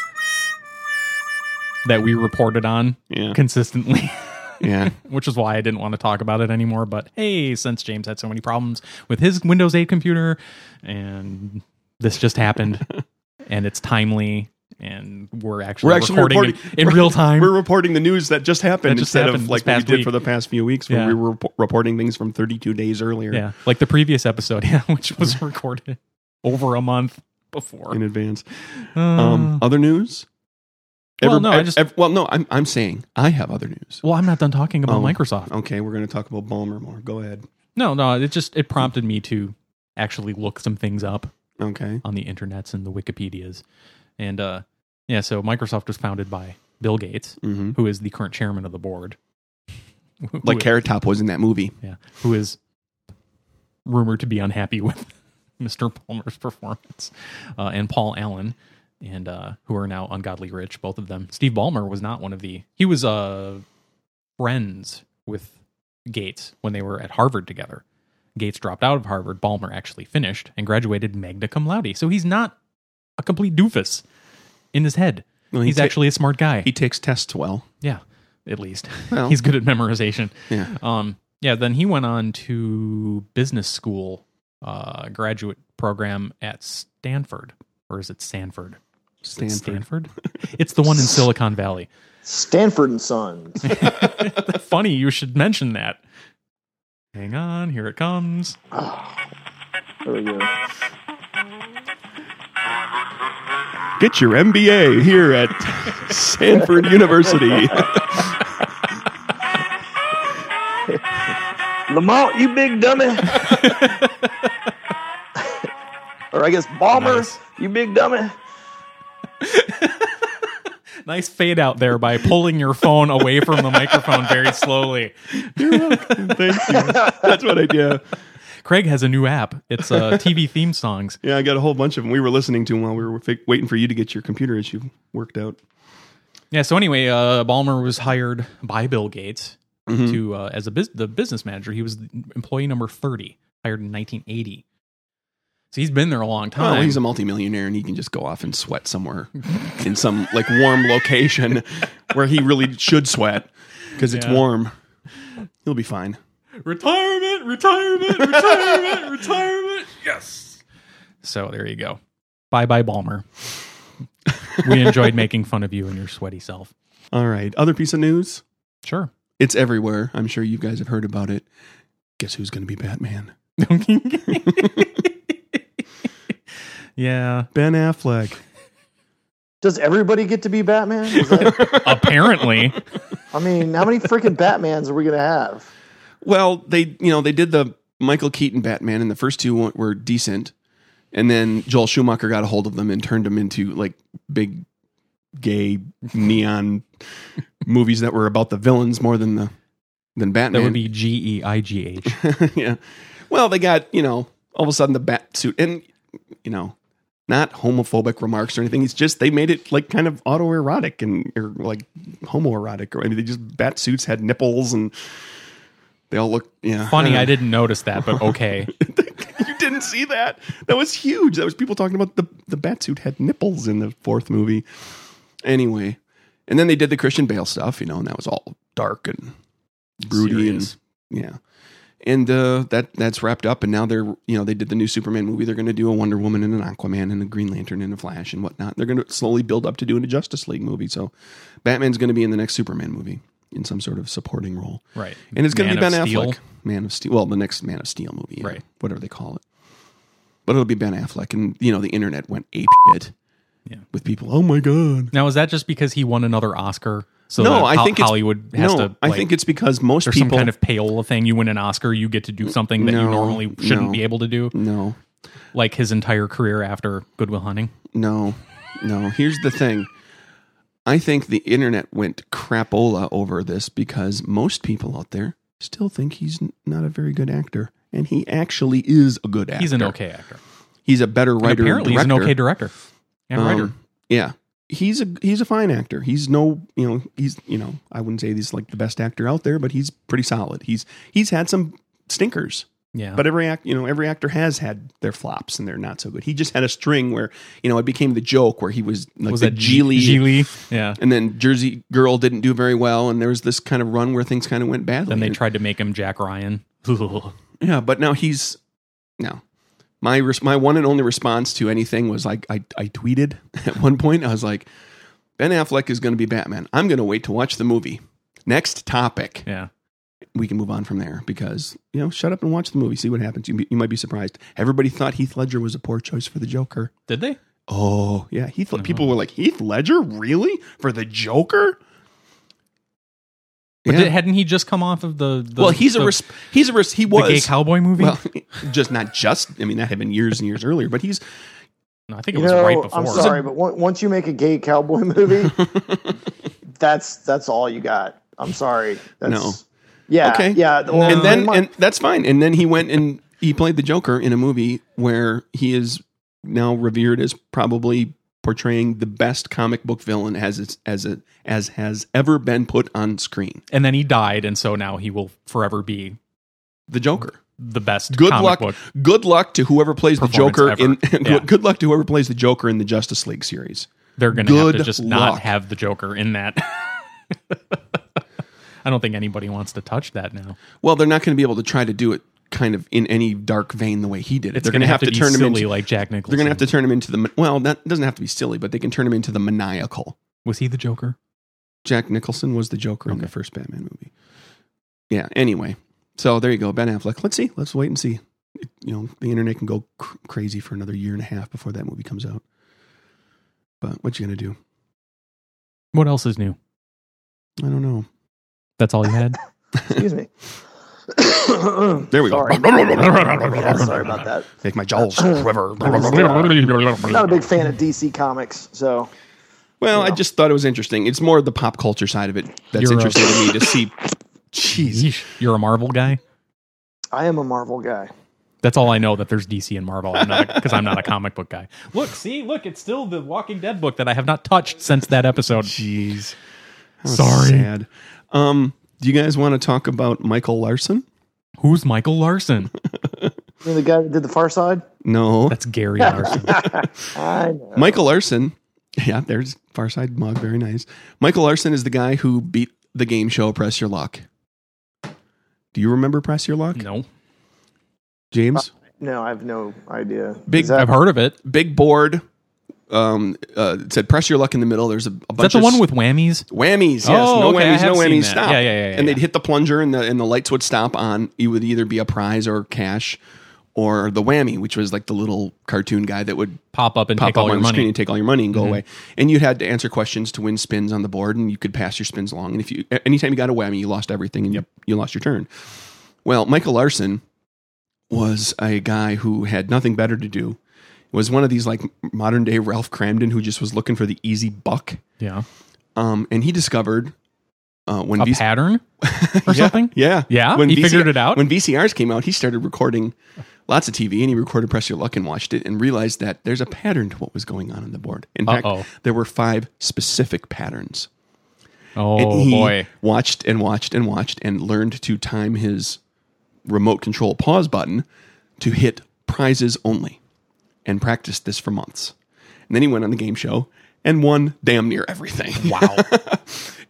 that we reported on Yeah. consistently, Yeah. which is why I didn't want to talk about it anymore. But hey, since James had so many problems with his Windows 8 computer and this just happened and it's timely and we're actually recording reporting in real time. We're reporting the news that just happened That just instead happened of like this what we past did week. for the past few weeks Yeah. where we were reporting things from 32 days earlier Yeah, like the previous episode, yeah, which was recorded over a month before. in advance. Uh, Other news? Well, no, I just- I'm saying I have other news. well, I'm not done talking about Oh, Microsoft. Okay, we're going to talk about Ballmer more. Go ahead. No, it prompted me to actually look some things up Okay. on the internets and the Wikipedias, and yeah, so Microsoft was founded by Bill Gates, Mm-hmm. who is the current chairman of the board, Like Carrot Top was in that movie. yeah, who is rumored to be unhappy with Mr. Palmer's performance, and Paul Allen, and who are now ungodly rich, both of them. Steve Ballmer was not one of the. He was friends with Gates when they were at Harvard together. Gates dropped out of Harvard. Ballmer actually finished and graduated magna cum laude. So he's not a complete doofus in his head. Well, he's actually a smart guy. He takes tests well. Yeah, at least Well. he's good at memorization. Yeah. Yeah. Then he went on to business school, graduate program at Stanford, or is it Stanford? Stanford. It's the one in Silicon Valley. Stanford and Sons. Funny you should mention that. Hang on, here it comes. There we go. Get your MBA here at Stanford University. Lamont, you big dummy. Or I guess Ballmer, Nice. you big dummy. Nice fade out there by pulling your phone away from the microphone very slowly. You're welcome. Thank you. That's what I do. Craig has a new app. It's TV theme songs. Yeah, I got a whole bunch of them. We were listening to them while we were waiting for you to get your computer issue worked out. Yeah. So anyway, Ballmer was hired by Bill Gates Mm-hmm. to as the business manager. He was employee number 30, hired in 1980. So he's been there a long time. Well, he's a multimillionaire and he can just go off and sweat somewhere in some like warm location where he really should sweat because it's Yeah. warm. He'll be fine. Retirement, retirement, retirement, retirement. Yes. So there you go. Bye bye, Ballmer. We enjoyed making fun of you and your sweaty self. All right. Other piece of news. Sure. It's everywhere. I'm sure you guys have heard about it. Guess who's going to be Batman? Yeah. Ben Affleck. Does everybody get to be Batman? Is that, Apparently. I mean, how many freaking Batmans are we going to have? Well, they did the Michael Keaton Batman, and the first two were decent, and then Joel Schumacher got a hold of them and turned them into like big, gay neon movies that were about the villains more than Batman. That would be Geigh. Yeah. Well, they got all of a sudden the bat suit, and not homophobic remarks or anything. It's just they made it like kind of autoerotic or like homoerotic, or they just bat suits had nipples and. They all look, yeah. Funny, I didn't notice that, but okay. You didn't see that? That was huge. That was people talking about the Batsuit had nipples in the fourth movie. Anyway, and then they did the Christian Bale stuff, and that was all dark and broody Serious. and yeah. And that's wrapped up, and now they did the new Superman movie. They're going to do a Wonder Woman and an Aquaman and a Green Lantern and a Flash and whatnot. They're going to slowly build up to doing a Justice League movie. So Batman's going to be in the next Superman movie in some sort of supporting role. Right. And it's going to be Ben Steel. Affleck. Man of Steel. Well, the next Man of Steel movie. Right. Whatever they call it. But it'll be Ben Affleck. And, the internet went ape shit with people. Oh, my God. Now, is that just because he won another Oscar? So No, I think Hollywood has to. I think it's because most there's people. some kind of payola thing. You win an Oscar, you get to do something that you normally shouldn't be able to do. No. Like his entire career after Good Will Hunting. No. Here's the thing. I think the internet went crapola over this because most people out there still think he's not a very good actor. And he actually is a good actor. He's an okay actor. He's a better writer. And apparently, he's an okay director and writer. Yeah. He's a fine actor. He's I wouldn't say he's like the best actor out there, but he's pretty solid. He's had some stinkers. Yeah. But every actor has had their flops and they're not so good. He just had a string where, it became the joke where he was like the Geely. Yeah. And then Jersey Girl didn't do very well, and there was this kind of run where things kind of went badly. Then they tried to make him Jack Ryan. Yeah, but now my one and only response to anything was like I tweeted at one point. I was like, Ben Affleck is going to be Batman. I'm going to wait to watch the movie. Next topic. Yeah. We can move on from there because, shut up and watch the movie. See what happens. You might be surprised. Everybody thought Heath Ledger was a poor choice for the Joker. Did they? Oh, yeah. People were like, Heath Ledger? Really? For the Joker? But hadn't he just come off of the well, he was the gay cowboy movie? Well, that had been years and years earlier, but he's no, I think it was right before. I'm sorry, but once you make a gay cowboy movie, that's all you got. I'm sorry. No. Yeah. Okay. Yeah. Well, and that's fine. And then he went and he played the Joker in a movie where he is now revered as probably portraying the best comic book villain as has ever been put on screen. And then he died, and so now he will forever be the Joker. The best. Good comic luck. Book Good luck to whoever plays the Joker ever. Good luck to whoever plays the Joker in the Justice League series. They're going to have to Good just luck. not have the Joker in that. I don't think anybody wants to touch that now. Well, they're not going to be able to try to do it kind of in any dark vein the way he did it. It's They're going to have to turn him into like Jack Nicholson. They're going to have to turn him into that doesn't have to be silly, but they can turn him into the maniacal. Was he the Joker? Jack Nicholson was the Joker in the first Batman movie. Yeah. Anyway, so there you go, Ben Affleck. Let's see. Let's wait and see. The internet can go crazy for another year and a half before that movie comes out. But what you gonna do? What else is new? I don't know. That's all you had? Excuse me. There we sorry. go. Yeah, sorry about that. Make my jaws quiver. Not a big fan of DC Comics, so. Well, I just thought it was interesting. It's more the pop culture side of it that's interesting to me to see. Jeez. You're a Marvel guy? I am a Marvel guy. That's all I know, that there's DC and Marvel, because I'm not a comic book guy. Look, it's still the Walking Dead book that I have not touched since that episode. Jeez. Sorry. Sad. Do you guys want to talk about Michael Larson? Who's Michael Larson? You know the guy who did The Far Side? No. That's Gary Larson. I know. Michael Larson. Yeah, there's Far Side mug. Very nice. Michael Larson is the guy who beat the game show Press Your Luck. Do you remember Press Your Luck? No. James? No, I have no idea. I've heard of it. Big board. It said Press Your Luck in the middle. There's a bunch Is that the one with whammies? Whammies, yes. Oh, no okay, I whammies, have no seen whammies, that. stop. Yeah. And they'd hit the plunger and the lights would stop on. You would either be a prize or cash, or the whammy, which was like the little cartoon guy that would pop up and pop take all up your on the money. screen and take all your money and go away. And you had to answer questions to win spins on the board, and you could pass your spins along. And if anytime you got a whammy, you lost everything and you lost your turn. Well, Michael Larson was a guy who had nothing better to do. Was one of these like modern day Ralph Cramden who just was looking for the easy buck. Yeah. And he discovered when a pattern or something. Yeah. Yeah. He figured it out. When VCRs came out, he started recording lots of TV, and he recorded Press Your Luck and watched it and realized that there's a pattern to what was going on the board. In fact, there were 5 specific patterns. Oh, and he boy. watched and watched and watched and learned to time his remote control pause button to hit prizes only, and practiced this for months. And then he went on the game show and won damn near everything. Wow.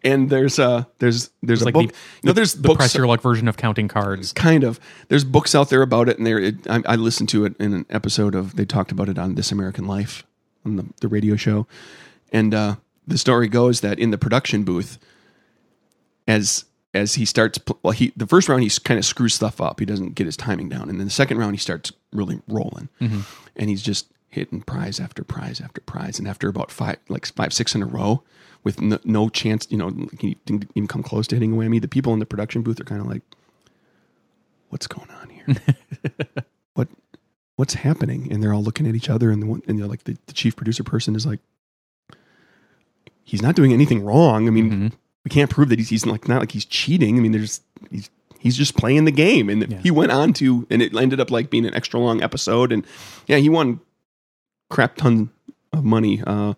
And there's a like book. There's the books. press your luck version of counting cards. Kind of. There's books out there about it, and I listened to it in an episode of. They talked about it on This American Life, on the radio show, and the story goes that in the production booth, as he starts, the first round he kind of screws stuff up. He doesn't get his timing down, and then the second round he starts really rolling, and he's just hitting prize after prize after prize, and after about five, 6 in a row. With no chance, he didn't even come close to hitting a whammy. The people in the production booth are kind of like, "What's going on here? What's happening?" And they're all looking at each other, and the chief producer person is like, "He's not doing anything wrong. I mean, we can't prove that he's not like he's cheating. I mean, he's just playing the game." And he went on to, and it ended up like being an extra long episode. And yeah, he won crap ton of money,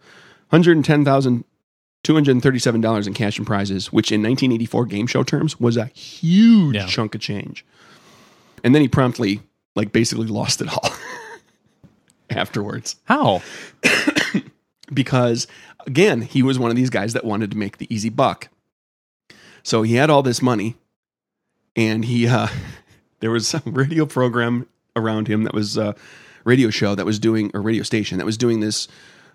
$110,237 in cash and prizes, which in 1984 game show terms was a huge chunk of change. And then he promptly, basically lost it all afterwards. How? Because, again, he was one of these guys that wanted to make the easy buck. So he had all this money, and he there was some radio program around him that was a radio show that was doing, or radio station that was doing this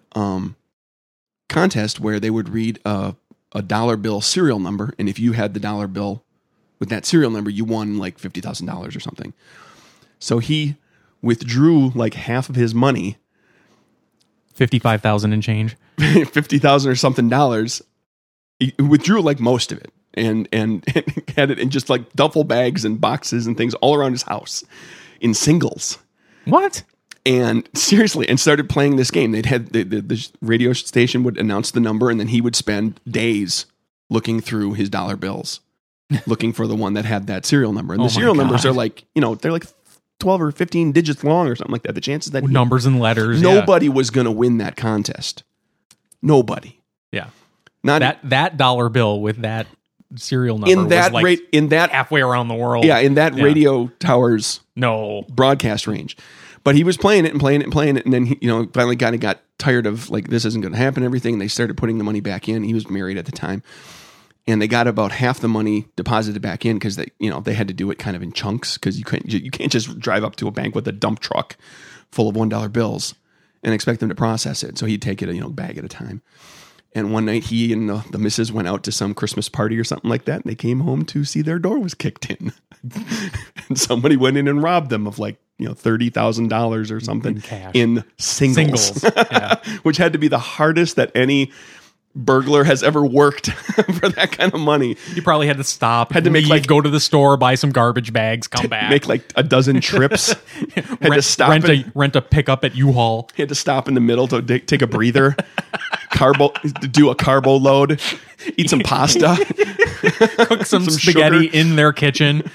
contest where they would read a dollar bill serial number, and if you had the dollar bill with that serial number, you won like $50,000 or something. So he withdrew like half of his money, 55,000 and change, 50,000 or something dollars. He withdrew like most of it, and had it in just like duffel bags and boxes and things all around his house in singles. What? And seriously, and started playing this game. They'd had the radio station would announce the number, and then he would spend days looking through his dollar bills, looking for the one that had that serial number. And the serial numbers are like, they're like 12 or 15 digits long or something like that. The chances that numbers and letters, nobody was going to win that contest. Nobody. Yeah. Not that dollar bill with that serial number in that was like in that halfway around the world. Yeah, in that radio tower's broadcast range. But he was playing it, and then he, finally kind of got tired of like, this isn't going to happen, everything. And they started putting the money back in. He was married at the time, and they got about half the money deposited back in because they had to do it kind of in chunks, because you can't just drive up to a bank with a dump truck full of $1 bills and expect them to process it. So he'd take it a bag at a time. And one night he and the missus went out to some Christmas party or something like that, and they came home to see their door was kicked in. And somebody went in and robbed them of like, $30,000 or something in cash. In singles. Which had to be the hardest that any burglar has ever worked for that kind of money. You probably had to stop, had to leave, go to the store, buy some garbage bags, come back, make like a dozen trips. To stop, rent a pickup at U-Haul. He had to stop in the middle to take a breather, do a carbo load, eat some pasta, cook some spaghetti sugar in their kitchen.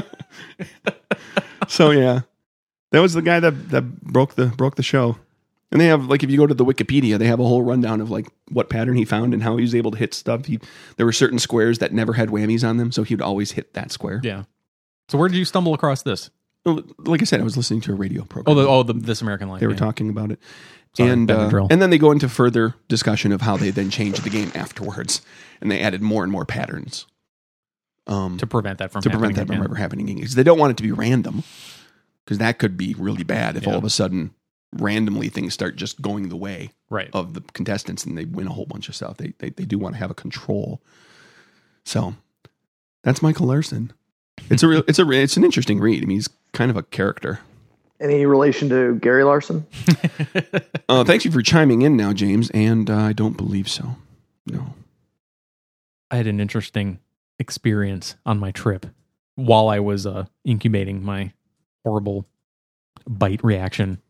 So yeah, that was the guy that broke the show. And they have, like, if you go to the Wikipedia, they have a whole rundown of like what pattern he found and how he was able to hit stuff. There were certain squares that never had whammies on them, so he would always hit that square. Yeah. So where did you stumble across this? Like I said, I was listening to a radio program. The This American Life. They were talking about it. Sorry, and then they go into further discussion of how they then changed the game afterwards, and they added more and more patterns to prevent that from ever happening again. Because they don't want it to be random, because that could be really bad if all of a sudden randomly things start just going the way of the contestants and they win a whole bunch of stuff. They do want to have a control. So that's Michael Larson. It's an interesting read. I mean, he's kind of a character. Any relation to Gary Larson? Thank you for chiming in now, James. And I don't believe so. No. I had an interesting experience on my trip while I was incubating my horrible bite reaction.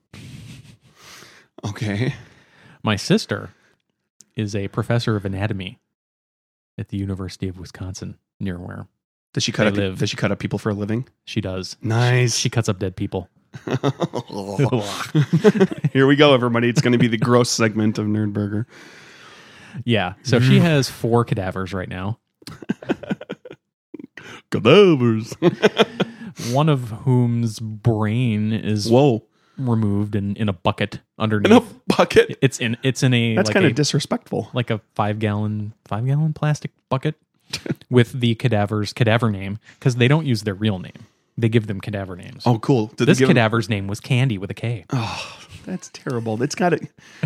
Okay. My sister is a professor of anatomy at the University of Wisconsin, near where does she cut up people for a living? She does. Nice. She cuts up dead people. Here we go, everybody. It's going to be the gross segment of Nerdburger. Yeah. So she has 4 cadavers right now. Cadavers. One of whom's brain is removed in a bucket underneath. In a bucket? It's in a that's kind of disrespectful. Like a 5-gallon plastic bucket with the cadaver name, because they don't use their real name. They give them cadaver names. Oh, cool. Did This they give him- cadaver's name was Candy with a K. Oh, that's terrible. It's got to.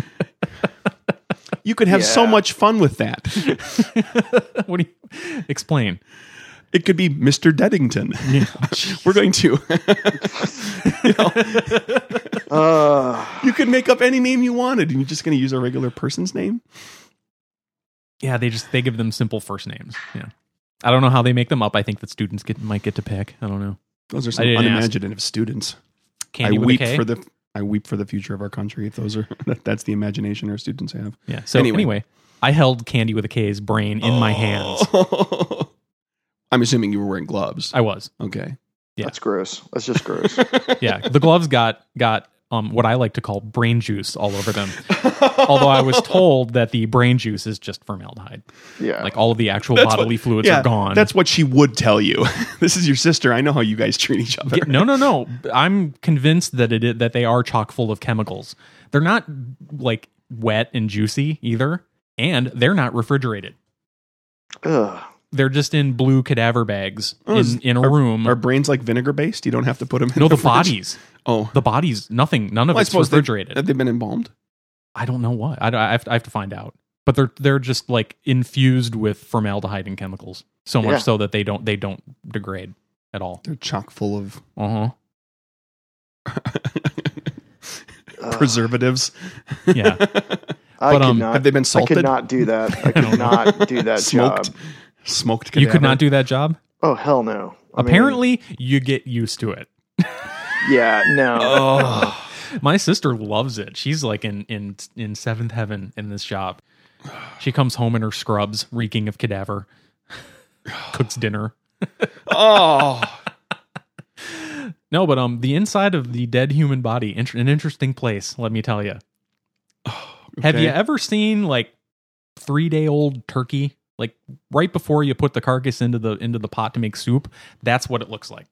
You could have so Yeah. much fun with that. What do you explain? It could be Mr. Deddington. We're going to. You could make up any name you wanted, and you're just going to use a regular person's name. Yeah, they give them simple first names. Yeah, I don't know how they make them up. I think that students might get to pick. I don't know. Those are some I didn't unimaginative students. Candy I with weep a K. I weep for the future of our country if those are that's the imagination our students have. Yeah. So anyway, I held Candy with a K's brain in my hands. I'm assuming you were wearing gloves. I was. Okay. Yeah. That's gross. That's just gross. Yeah. The gloves got what I like to call brain juice all over them. Although I was told that the brain juice is just formaldehyde. Yeah. Like all of the actual bodily fluids are gone. That's what she would tell you. This is your sister. I know how you guys treat each other. No. I'm convinced that that they are chock full of chemicals. They're not like wet and juicy either, and they're not refrigerated. Ugh. They're just in blue cadaver bags in a room. Are brains like vinegar based? You don't have to put them in No, the fridge? bodies. Oh. The bodies. Nothing. None of Well, I it's suppose refrigerated. Have they been embalmed? I don't know what. I have to find out. But they're just like infused with formaldehyde and chemicals. So much Yeah. so that they don't degrade at all. They're chock full of Uh-huh. preservatives. Yeah. I But, could not. have they been I salted? could not do that. I could not do that Smoked. job. Smoked You could cadaver. not do that job? Oh hell no. I mean, Apparently, you get used to it. yeah, no. Oh. My sister loves it. She's like in seventh heaven in this job. She comes home in her scrubs, reeking of cadaver. Cooks dinner. Oh. No, but the inside of the dead human body, an interesting place. Let me tell you. Have you ever seen like 3-day-old turkey? Like right before you put the carcass into the pot to make soup, that's what it looks like.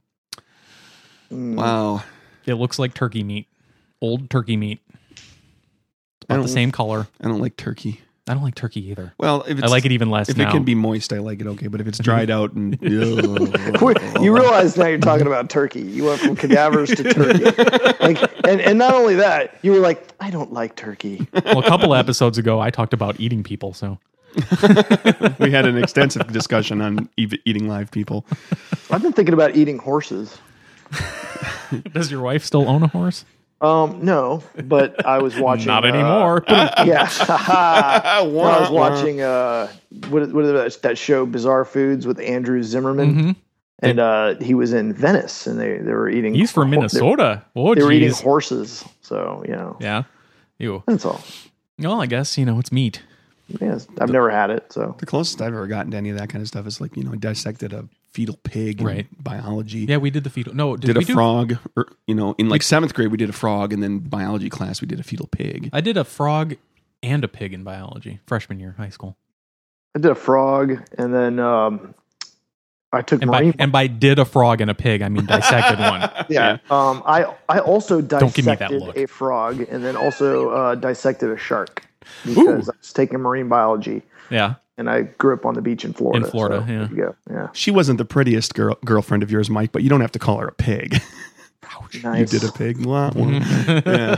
Wow. It looks like turkey meat, old turkey meat. It's I about don't- the same color. I don't like turkey. I don't like turkey either. Well, if it's, I like it even less if now. it can be moist, I like it okay. But if it's dried out and You realize now you're talking about turkey. You went from cadavers to turkey. And not only that, you were like, I don't like turkey. Well, a couple episodes ago, I talked about eating people. So we had an extensive discussion on eating live people. I've been thinking about eating horses. does your wife still own a horse? No, but I was watching. Not anymore. Yeah, I was watching. What is that show? Bizarre Foods with Andrew Zimmerman, and he was in Venice, and they were eating. He's from Minnesota. Oh, They were eating geez. horses, so Yeah. Ew. that's all. Well, I guess it's meat. Yes, I've never had it, so The closest I've ever gotten to any of that kind of stuff is like, dissected a fetal pig in Right. biology. Yeah, we did the fetal. No, Did we a frog, or, in like 7th grade, we did a frog, and then biology class, we did a fetal pig. I did a frog and a pig in biology freshman year high school. I did a frog, and then I took marine. By did a frog and a pig, I mean dissected one. Yeah. I also Don't give me that dissected look. a frog, and then also dissected a shark because I was taking marine biology, Yeah. and I grew up on the beach in Florida. In Florida, so yeah. there you go. Yeah. She wasn't the prettiest girlfriend of yours, Mike, but you don't have to call her a pig. Nice. You did a pig. Wah, wah. Yeah.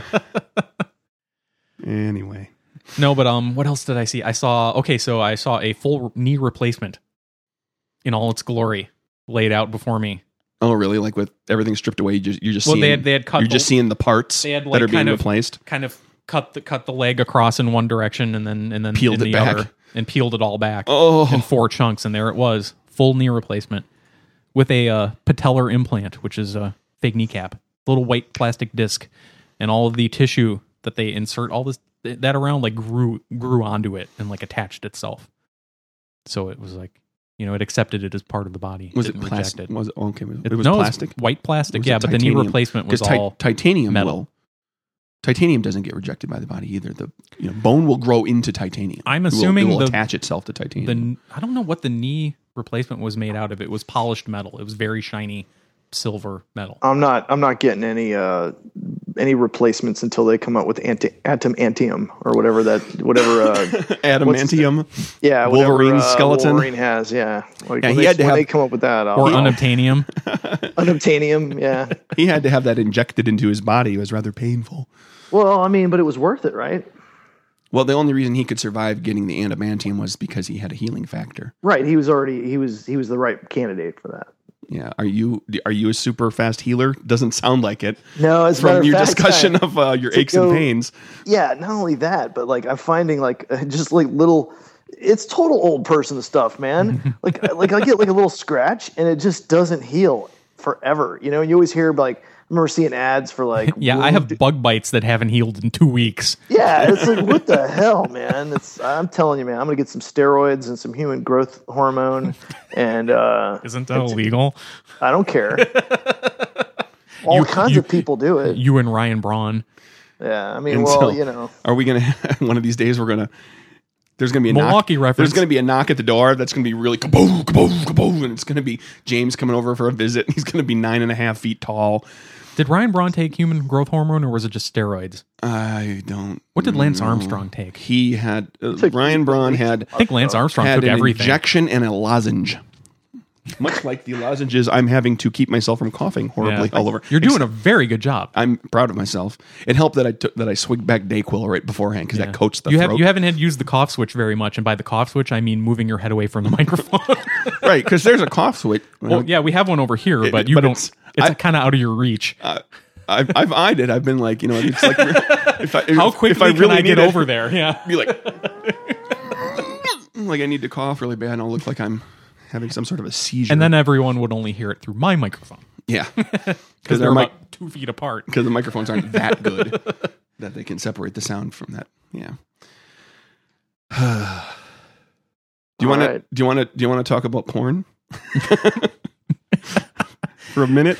Anyway. No, but what else did I see? I saw a full knee replacement in all its glory laid out before me. Oh, really? Like with everything stripped away, you're just Well, seeing, they had cut you're just seeing the parts they had, that like, are being kind of- replaced. Kind of cut the leg across in one direction and then Peeled in it the back. other, and peeled it all back Oh. in 4 chunks, and there it was, full knee replacement with a patellar implant, which is a fake kneecap, little white plastic disc, and all of the tissue that they insert all that around like grew onto it and like attached itself. So it was like, it accepted it as part of the body. Was it didn't plastic? reject it. Was it okay? It was No, plastic. It's white plastic, Was yeah, it but the knee titanium? replacement was Because all titanium metal. will. Titanium doesn't get rejected by the body either. The bone will grow into titanium. I'm It will- assuming it will the- attach itself to titanium. I don't know what the knee replacement was made out of. It was polished metal. It was very shiny silver metal. I'm not getting any any replacements until they come out with adamantium or whatever adamantium. Yeah, Wolverine skeleton. Wolverine has, yeah. Like Yeah, when they come up with that, Or unobtainium. unobtainium, yeah. He had to have that injected into his body. It was rather painful. Well, I mean, but it was worth it, right? Well, the only reason he could survive getting the adamantium was because he had a healing factor. Right. He was the right candidate for that. Yeah. Are you a super fast healer? Doesn't sound like it. No, it's from your discussion of your aches and pains. Yeah, not only that, but like I'm finding like just like little. It's total old person stuff, man. like I get like a little scratch and it just doesn't heal forever. You know, and you always hear like. I remember seeing ads for like I have bug bites that haven't healed in 2 weeks. Yeah, it's like what the hell, man? I'm telling you, man, I'm gonna get some steroids and some human growth hormone, and isn't that illegal? I don't care. All kinds of people do it. You and Ryan Braun. Yeah, I mean, And well, so, you know, are we gonna one of these days there's gonna be a Milwaukee knock. reference. There's gonna be a knock at the door that's gonna be really kaboom, kaboom, kaboom, and it's gonna be James coming over for a visit. He's gonna be 9.5 feet tall. Did Ryan Braun take human growth hormone, or was it just steroids? I don't. What did Lance know. Armstrong take? He had Ryan Braun had. I think Lance Armstrong had took an everything. injection and a lozenge. Much like the lozenges I'm having to keep myself from coughing horribly all over. You're doing a very good job. I'm proud of myself. It helped that I swigged back Dayquil right beforehand because that coats the throat. You haven't had used the cough switch very much, and by the cough switch I mean moving your head away from the microphone. Right, because there's a cough switch. Well, yeah, we have one over here, but you but don't. It's kind of out of your reach. I've eyed it. I've been like, it's like How quickly if I can really I get need it, over there? Yeah, be like I need to cough really bad and I'll look like I'm having some sort of a seizure. and then everyone would only hear it through my microphone yeah, because they're about 2 feet apart. because the microphones aren't that good that they can separate the sound from that. Yeah. Do you want to talk about porn for a minute?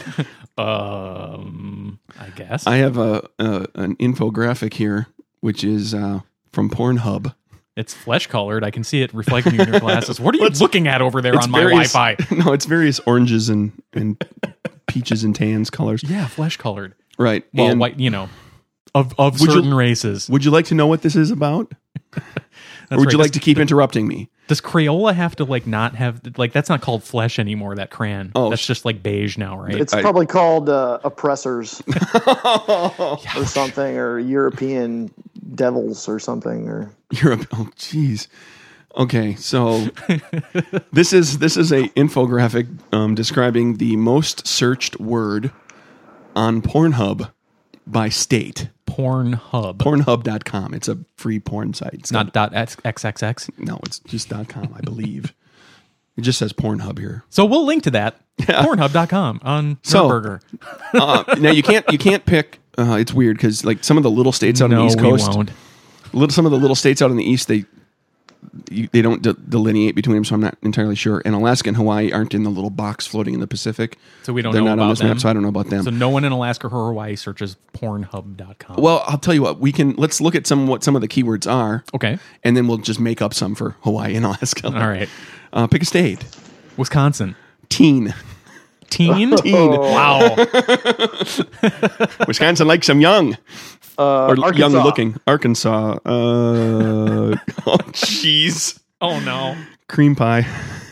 I guess I have an infographic here, which is from Pornhub. it's flesh colored. I can see it reflecting in your glasses. What are you looking at of my Wi-Fi? No, it's various oranges and peaches and tans colors. Yeah, flesh colored. Right. Well, and white, of certain races. would you like to know what this is about? Or would you like to keep interrupting me? Does Crayola have to not have that's not called flesh anymore? That crayon. Oh, that's just like beige now, right? it's probably called oppressors or something, or European devils or something, or Europe. Oh, jeez. Okay, so this is a infographic describing the most searched word on Pornhub by state. Pornhub. Pornhub.com. It's a free porn site. It's Not .xxx. No, it's just .com, I believe. It just says Pornhub here. So we'll link to that. Pornhub.com on Nerdburger. Now you can't pick. It's weird because like some of the little states out on the East Coast, some of the little states out in the East, they don't delineate between them, so I'm not entirely sure. And Alaska and Hawaii aren't in the little box floating in the Pacific. So we don't They're know not about on this them. map, so I don't know about them. So no one in Alaska or Hawaii searches Pornhub.com. Well, I'll tell you what. Let's look at what some of the keywords are. Okay. And then we'll just make up some for Hawaii and Alaska. All right. Pick a state. Wisconsin. Teen. Teen? Wow. Wisconsin likes them young. Or Arkansas. young looking. Arkansas. Oh, jeez. Oh, no. Cream pie.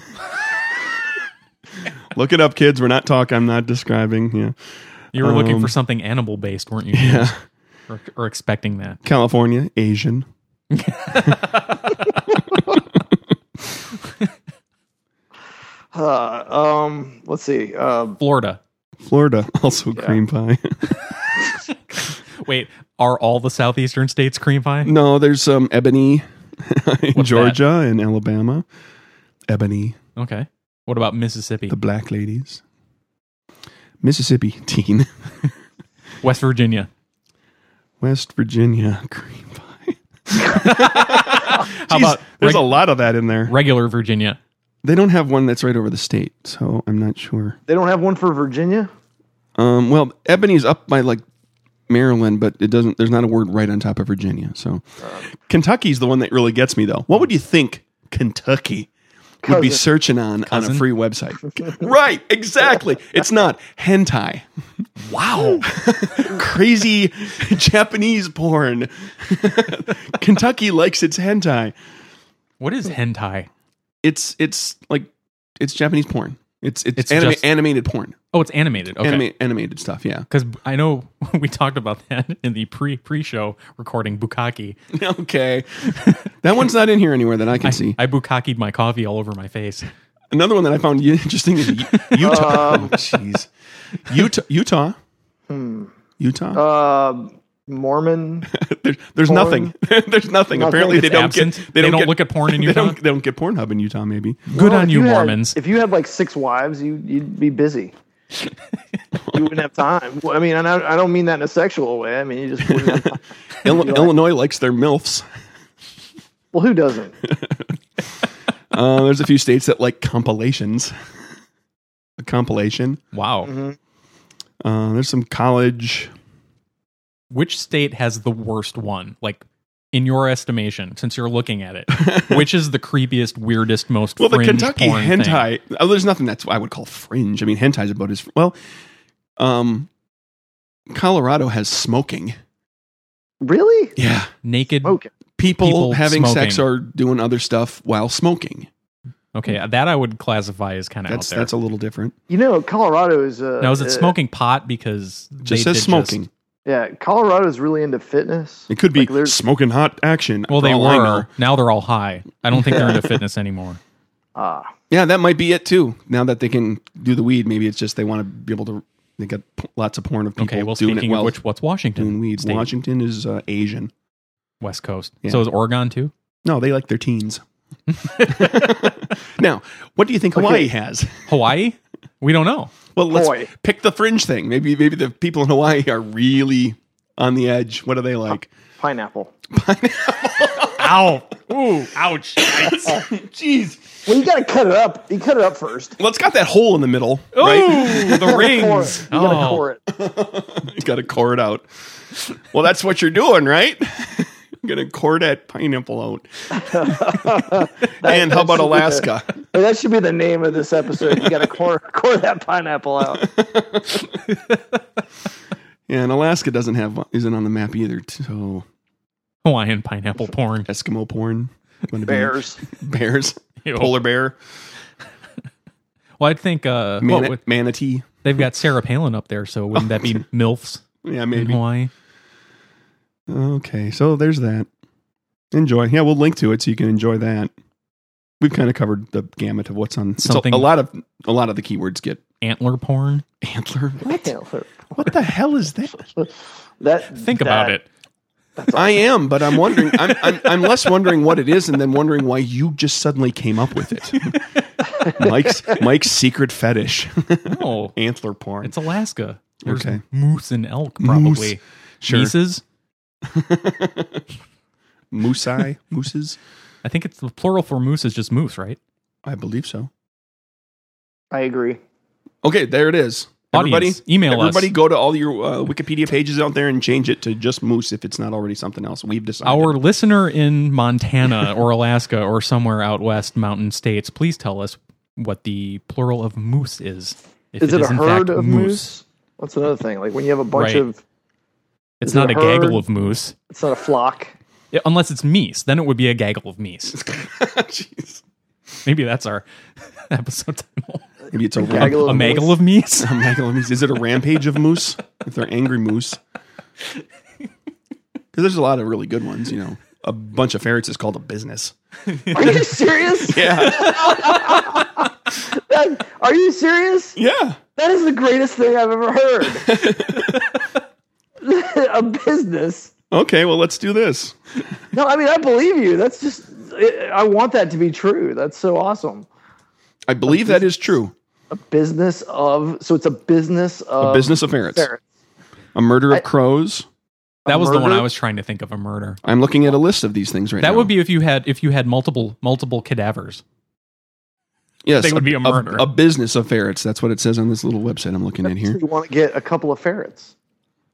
Look it up, kids. I'm not describing. Yeah. You were looking for something animal-based, weren't you? Yeah. Or expecting that. California, Asian. Let's see. Florida. Florida, also cream pie. Wait, are all the southeastern states cream pie? No, there's some ebony in What's Georgia and Alabama. Ebony, Okay. What about Mississippi? the black ladies. Mississippi, teen. West Virginia. West Virginia, cream pie. How about There's a lot of that in there. regular Virginia? They don't have one that's right over the state, so I'm not sure. They don't have one for Virginia. Well, ebony's up by like Maryland, but it doesn't. There's not a word right on top of Virginia. So Kentucky's the one that really gets me, though. What would you think, Kentucky? would be Cousin. searching on a Cousin? free website. Right, exactly. It's not hentai. Wow. Crazy Japanese porn. Kentucky likes its hentai. What is hentai? It's Japanese porn. It's just- animated porn. Oh, it's animated. Okay. Animated stuff, yeah. Because I know we talked about that in the pre-show recording Bukkake. Okay. That one's not in here anywhere that I can see. I Bukkake'd my coffee all over my face. Another one that I found interesting is Utah. Oh, jeez. Utah. Utah. Mormon. There's porn. nothing. There's nothing. Apparently they It's don't absent. get. They don't get- look at porn in They Utah? don't get Pornhub in Utah. Maybe. Good Well, on if you, had- Mormons. if you had like 6 wives, you'd be busy. You wouldn't have time. Well, I mean, and I don't mean that in a sexual way. I mean, you just wouldn't have time. Illinois likes their milfs. Well, who doesn't? There's a few states that like compilations. A compilation. Wow. There's some college. Which state has the worst one? Like, in your estimation, since you're looking at it, which is the creepiest, weirdest, most Well, the fringe Kentucky porn hentai. thing? Oh, there's nothing that's I would call fringe. I mean, hentai is about as well. Colorado has smoking. Really? Yeah, Naked. Okay. people having sex smoking. or doing other stuff while smoking. Okay, that I would classify as kind of out That's there. that's a little different. You know, Colorado is. Now, is it smoking pot? Because Just they says did smoking. Yeah, Colorado is really into fitness. It could be Like, there's- smoking hot action. Well, for they all I know. were. Now they're all high. I don't think they're into fitness anymore. Yeah, that might be it too. Now that they can do the weed, maybe it's just they want to be able to. They got lots of porn of people Okay, well, doing it speaking while of which, what's Washington? doing weed. State? Washington is Asian. West Coast. Yeah. So is Oregon too? No, they like their teens. Now, what do you think Hawaii has? Hawaii? We don't know. Well, let's Hawaii. pick the fringe thing. Maybe the people in Hawaii are really on the edge. What do they like? Pineapple. Ow! Ooh! Ouch! Jeez. Well, you got to cut it up. You cut it up first. Well, it's got that hole in the middle, Ooh! right? The Core rings. it. You got to Oh. core it. You got to core it out. Well, that's what you're doing, right? You're going to core that pineapple out. And how about Alaska? Hey, that should be the name of this episode. You got to core that pineapple out. Yeah, and Alaska isn't on the map either. So Hawaiian pineapple porn. Eskimo porn. Gonna be Bears. Bears. Ew. Polar bear. Well, I'd think Manatee. they've got Sarah Palin up there, so wouldn't that be MILFs Yeah, in maybe. Hawaii? Okay, so there's that. Enjoy. Yeah, we'll link to it so you can enjoy that. We've kind of covered the gamut of what's on. Something- A lot of the keywords get Antler porn? antler. What the hell is that? Think about it. I am, but I'm wondering. I'm less wondering what it is, and then wondering why you just suddenly came up with it. Mike's secret fetish. Oh, Antler porn. it's Alaska. There's Okay. moose and elk, probably. Moose. Sure. Mises? Mooses. I think it's the plural for moose is just moose, right? I believe so. I agree. Okay, there it is. Audience, email us. Everybody go to all your Wikipedia pages out there and change it to just moose if it's not already something else. We've decided. Our listener in Montana or Alaska or somewhere out west mountain states, please tell us what the plural of moose is. If Is it a in herd fact of moose? That's another thing. Like when you have a bunch Right. of, It's Is it not a a herd? gaggle of moose. it's not a flock. Unless it's meese, then it would be a gaggle of meese. Jeez. Maybe that's our episode title. Maybe it's a Gaggle A of maggle moose. of meese. A maggle of moose. Is it a rampage of moose? If they're angry moose. Because there's a lot of really good ones, you know. A bunch of ferrets is called a business. Are you serious? Yeah. Are you serious? Yeah. That is the greatest thing I've ever heard. A business. Okay, well, let's do this. No, I mean, I believe you. That's just, I want that to be true. That's so awesome. I believe that is true. A business of, so it's a business of. A business of ferrets. ferrets. A murder of crows. That was the one murder? I was trying to think of, a murder. I'm looking at a list of these things right now. That would be if you had multiple cadavers. yes, they would be a murder. A business of ferrets. That's what it says on this little website I'm looking at here. You want to get a couple of ferrets.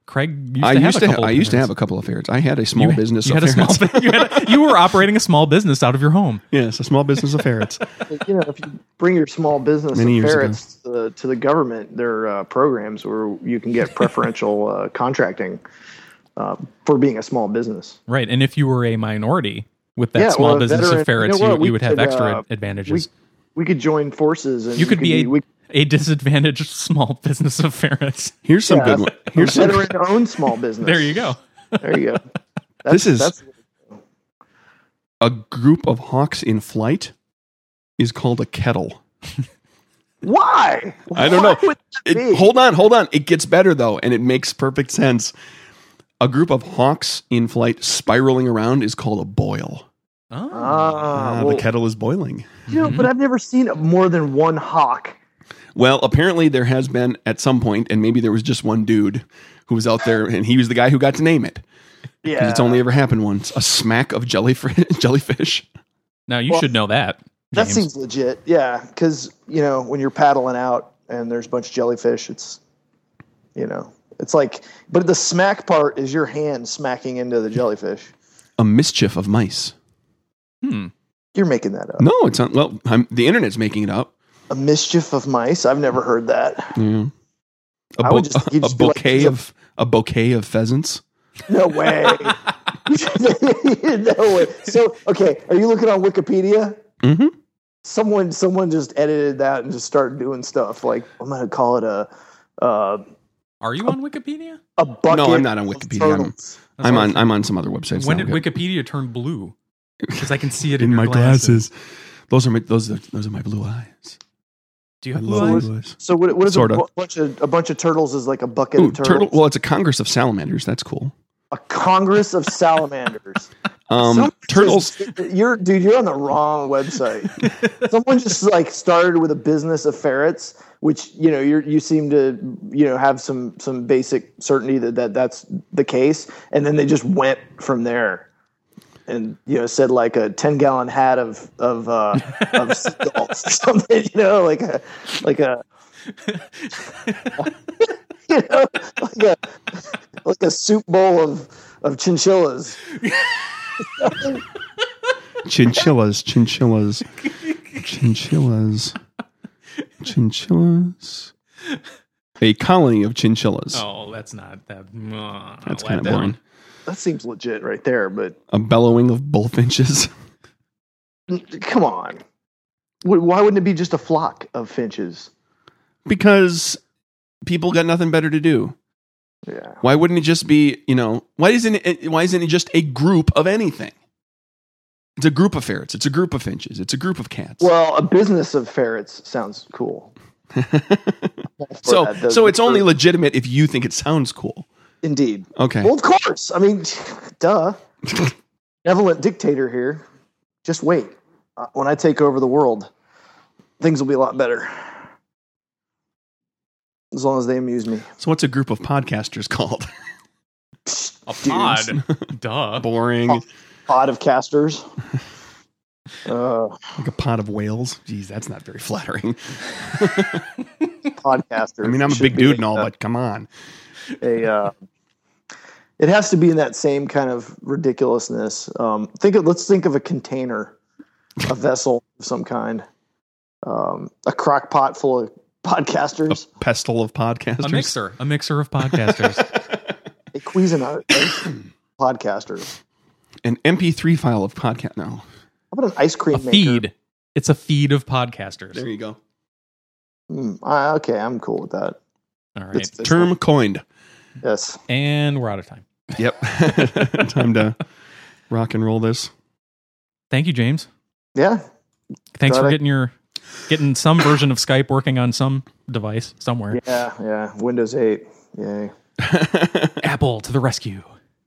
Craig used I to have used a to. couple I of used to ferrets. have a couple of ferrets. I had a small business. Of ferrets. You were operating a small business out of your home. Yes, a small business of ferrets. If you bring your small business Many of years ferrets to the government, there are programs where you can get preferential contracting for being a small business. Right. And if you were a minority with that Yeah, small or a business veteran, of ferrets, you know what, you would have we could, extra advantages. We could join forces, and You could be a disadvantaged small business of ferrets. Here's some good one. Here's some. veteran-owned small business. There you go. There you go. That's a group of hawks in flight is called a kettle. why? I don't Why know. would that be? Hold on. It gets better though, and it makes perfect sense. A group of hawks in flight spiraling around is called a boil. Oh. The kettle is boiling. But I've never seen more than one hawk. Well, apparently there has been at some point, and maybe there was just one dude who was out there, and he was the guy who got to name it. Yeah, Because it's only ever happened once. A smack of jellyfish. Now you should know that. that James. seems legit. Yeah, because when you're paddling out and there's a bunch of jellyfish, it's like, but the smack part is your hand smacking into the jellyfish. A mischief of mice. You're making that up. No, it's not. Well, the internet's making it up. A mischief of mice. I've never heard that. Yeah. I would just- you'd A just be like, bouquet of pheasants. No way. No way. So, okay, are you looking on Wikipedia? Mm-hmm. Someone just edited that and just started doing stuff. Like, I'm going to call it a Are you on Wikipedia? bucket. No, I'm not on of Wikipedia. turtles. I'm on some other websites. When now. did Wikipedia turn blue? Because I can see it in in my your glasses. Those are my blue eyes. Do you have I blue love eyes? blue eyes. So what is Sorta. a bunch of turtles is like a bucket Ooh, of turtles? Well, it's a congress of salamanders. That's cool. A congress of salamanders. Turtles. You're on the wrong website. Someone just like started with a business of ferrets, which you seem to have some basic certainty that's the case, and then they just went from there, and said like a 10-gallon hat of seagulls or something, like a like a soup bowl of chinchillas. Chinchillas. A colony of chinchillas. Oh, that's not that. That's kind of boring. That seems legit right there, but A bellowing of bullfinches. come on. Why wouldn't it be just a flock of finches? Because people got nothing better to do. Yeah. Why wouldn't it just be, why isn't it just a group of anything? It's a group of ferrets. It's a group of finches. It's a group of cats. Well, a business of ferrets sounds cool. so it's only legitimate if you think it sounds cool. Indeed. Okay. Well, of course. I mean, duh. Benevolent dictator here. Just wait. When I take over the world, things will be a lot better. As long as they amuse me. So what's a group of podcasters called? A pod. Duh. Boring. Pod of casters. Like a pod of whales. Jeez, that's not very flattering. Podcasters. I mean, I'm a big dude and all, but come on. It has to be in that same kind of ridiculousness. Let's think of a container, a vessel of some kind, a crock pot full of podcasters, A pestle of podcasters. A mixer of podcasters. a Cuisinart of podcasters. An MP3 file of podcast. No. How about an ice cream A maker? feed. It's a feed of podcasters. There you go. Okay, I'm cool with that. All right. It's Term coined. Yes. And we're out of time. Yep. Time to rock and roll this. Thank you, James. Yeah. Thanks Got for it. getting some version of Skype working on some device somewhere. Yeah. Windows 8. Yay. Apple to the rescue.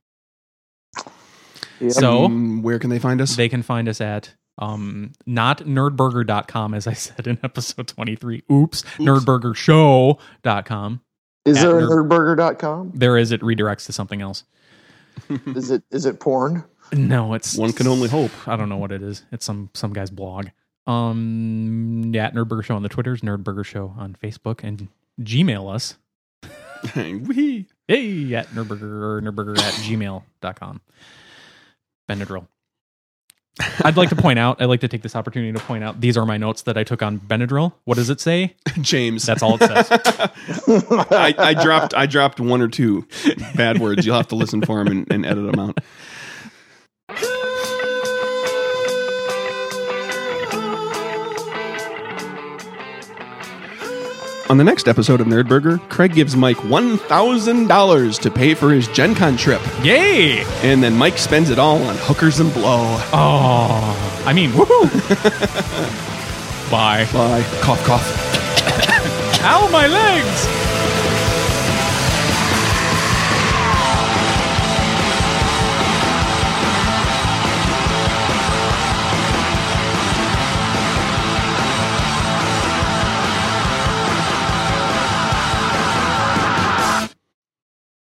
Yep. So where can they find us? they can find us at not nerdburger.com, as I said in episode 23. Oops. Nerdburgershow.com. Is at there a nerd- nerdburger.com? There is. It redirects to something else. Is it porn? No, it's One can only hope. I don't know what it is. It's some guy's blog. Nerdburger Show on the Twitters, Nerdburger Show on Facebook, and Gmail us Wee. Hey, at nerdburger at gmail.com. Benadryl. I'd like to take this opportunity to point out, these are my notes that I took on Benadryl. What does it say? James. That's all it says. I dropped one or two bad words. You'll have to listen for them and edit them out. On the next episode of Nerdburger, Craig gives Mike $1,000 to pay for his Gen Con trip. Yay! And then Mike spends it all on hookers and blow. Oh, I mean, woohoo! Bye. Bye. Cough, cough. Ow, my legs!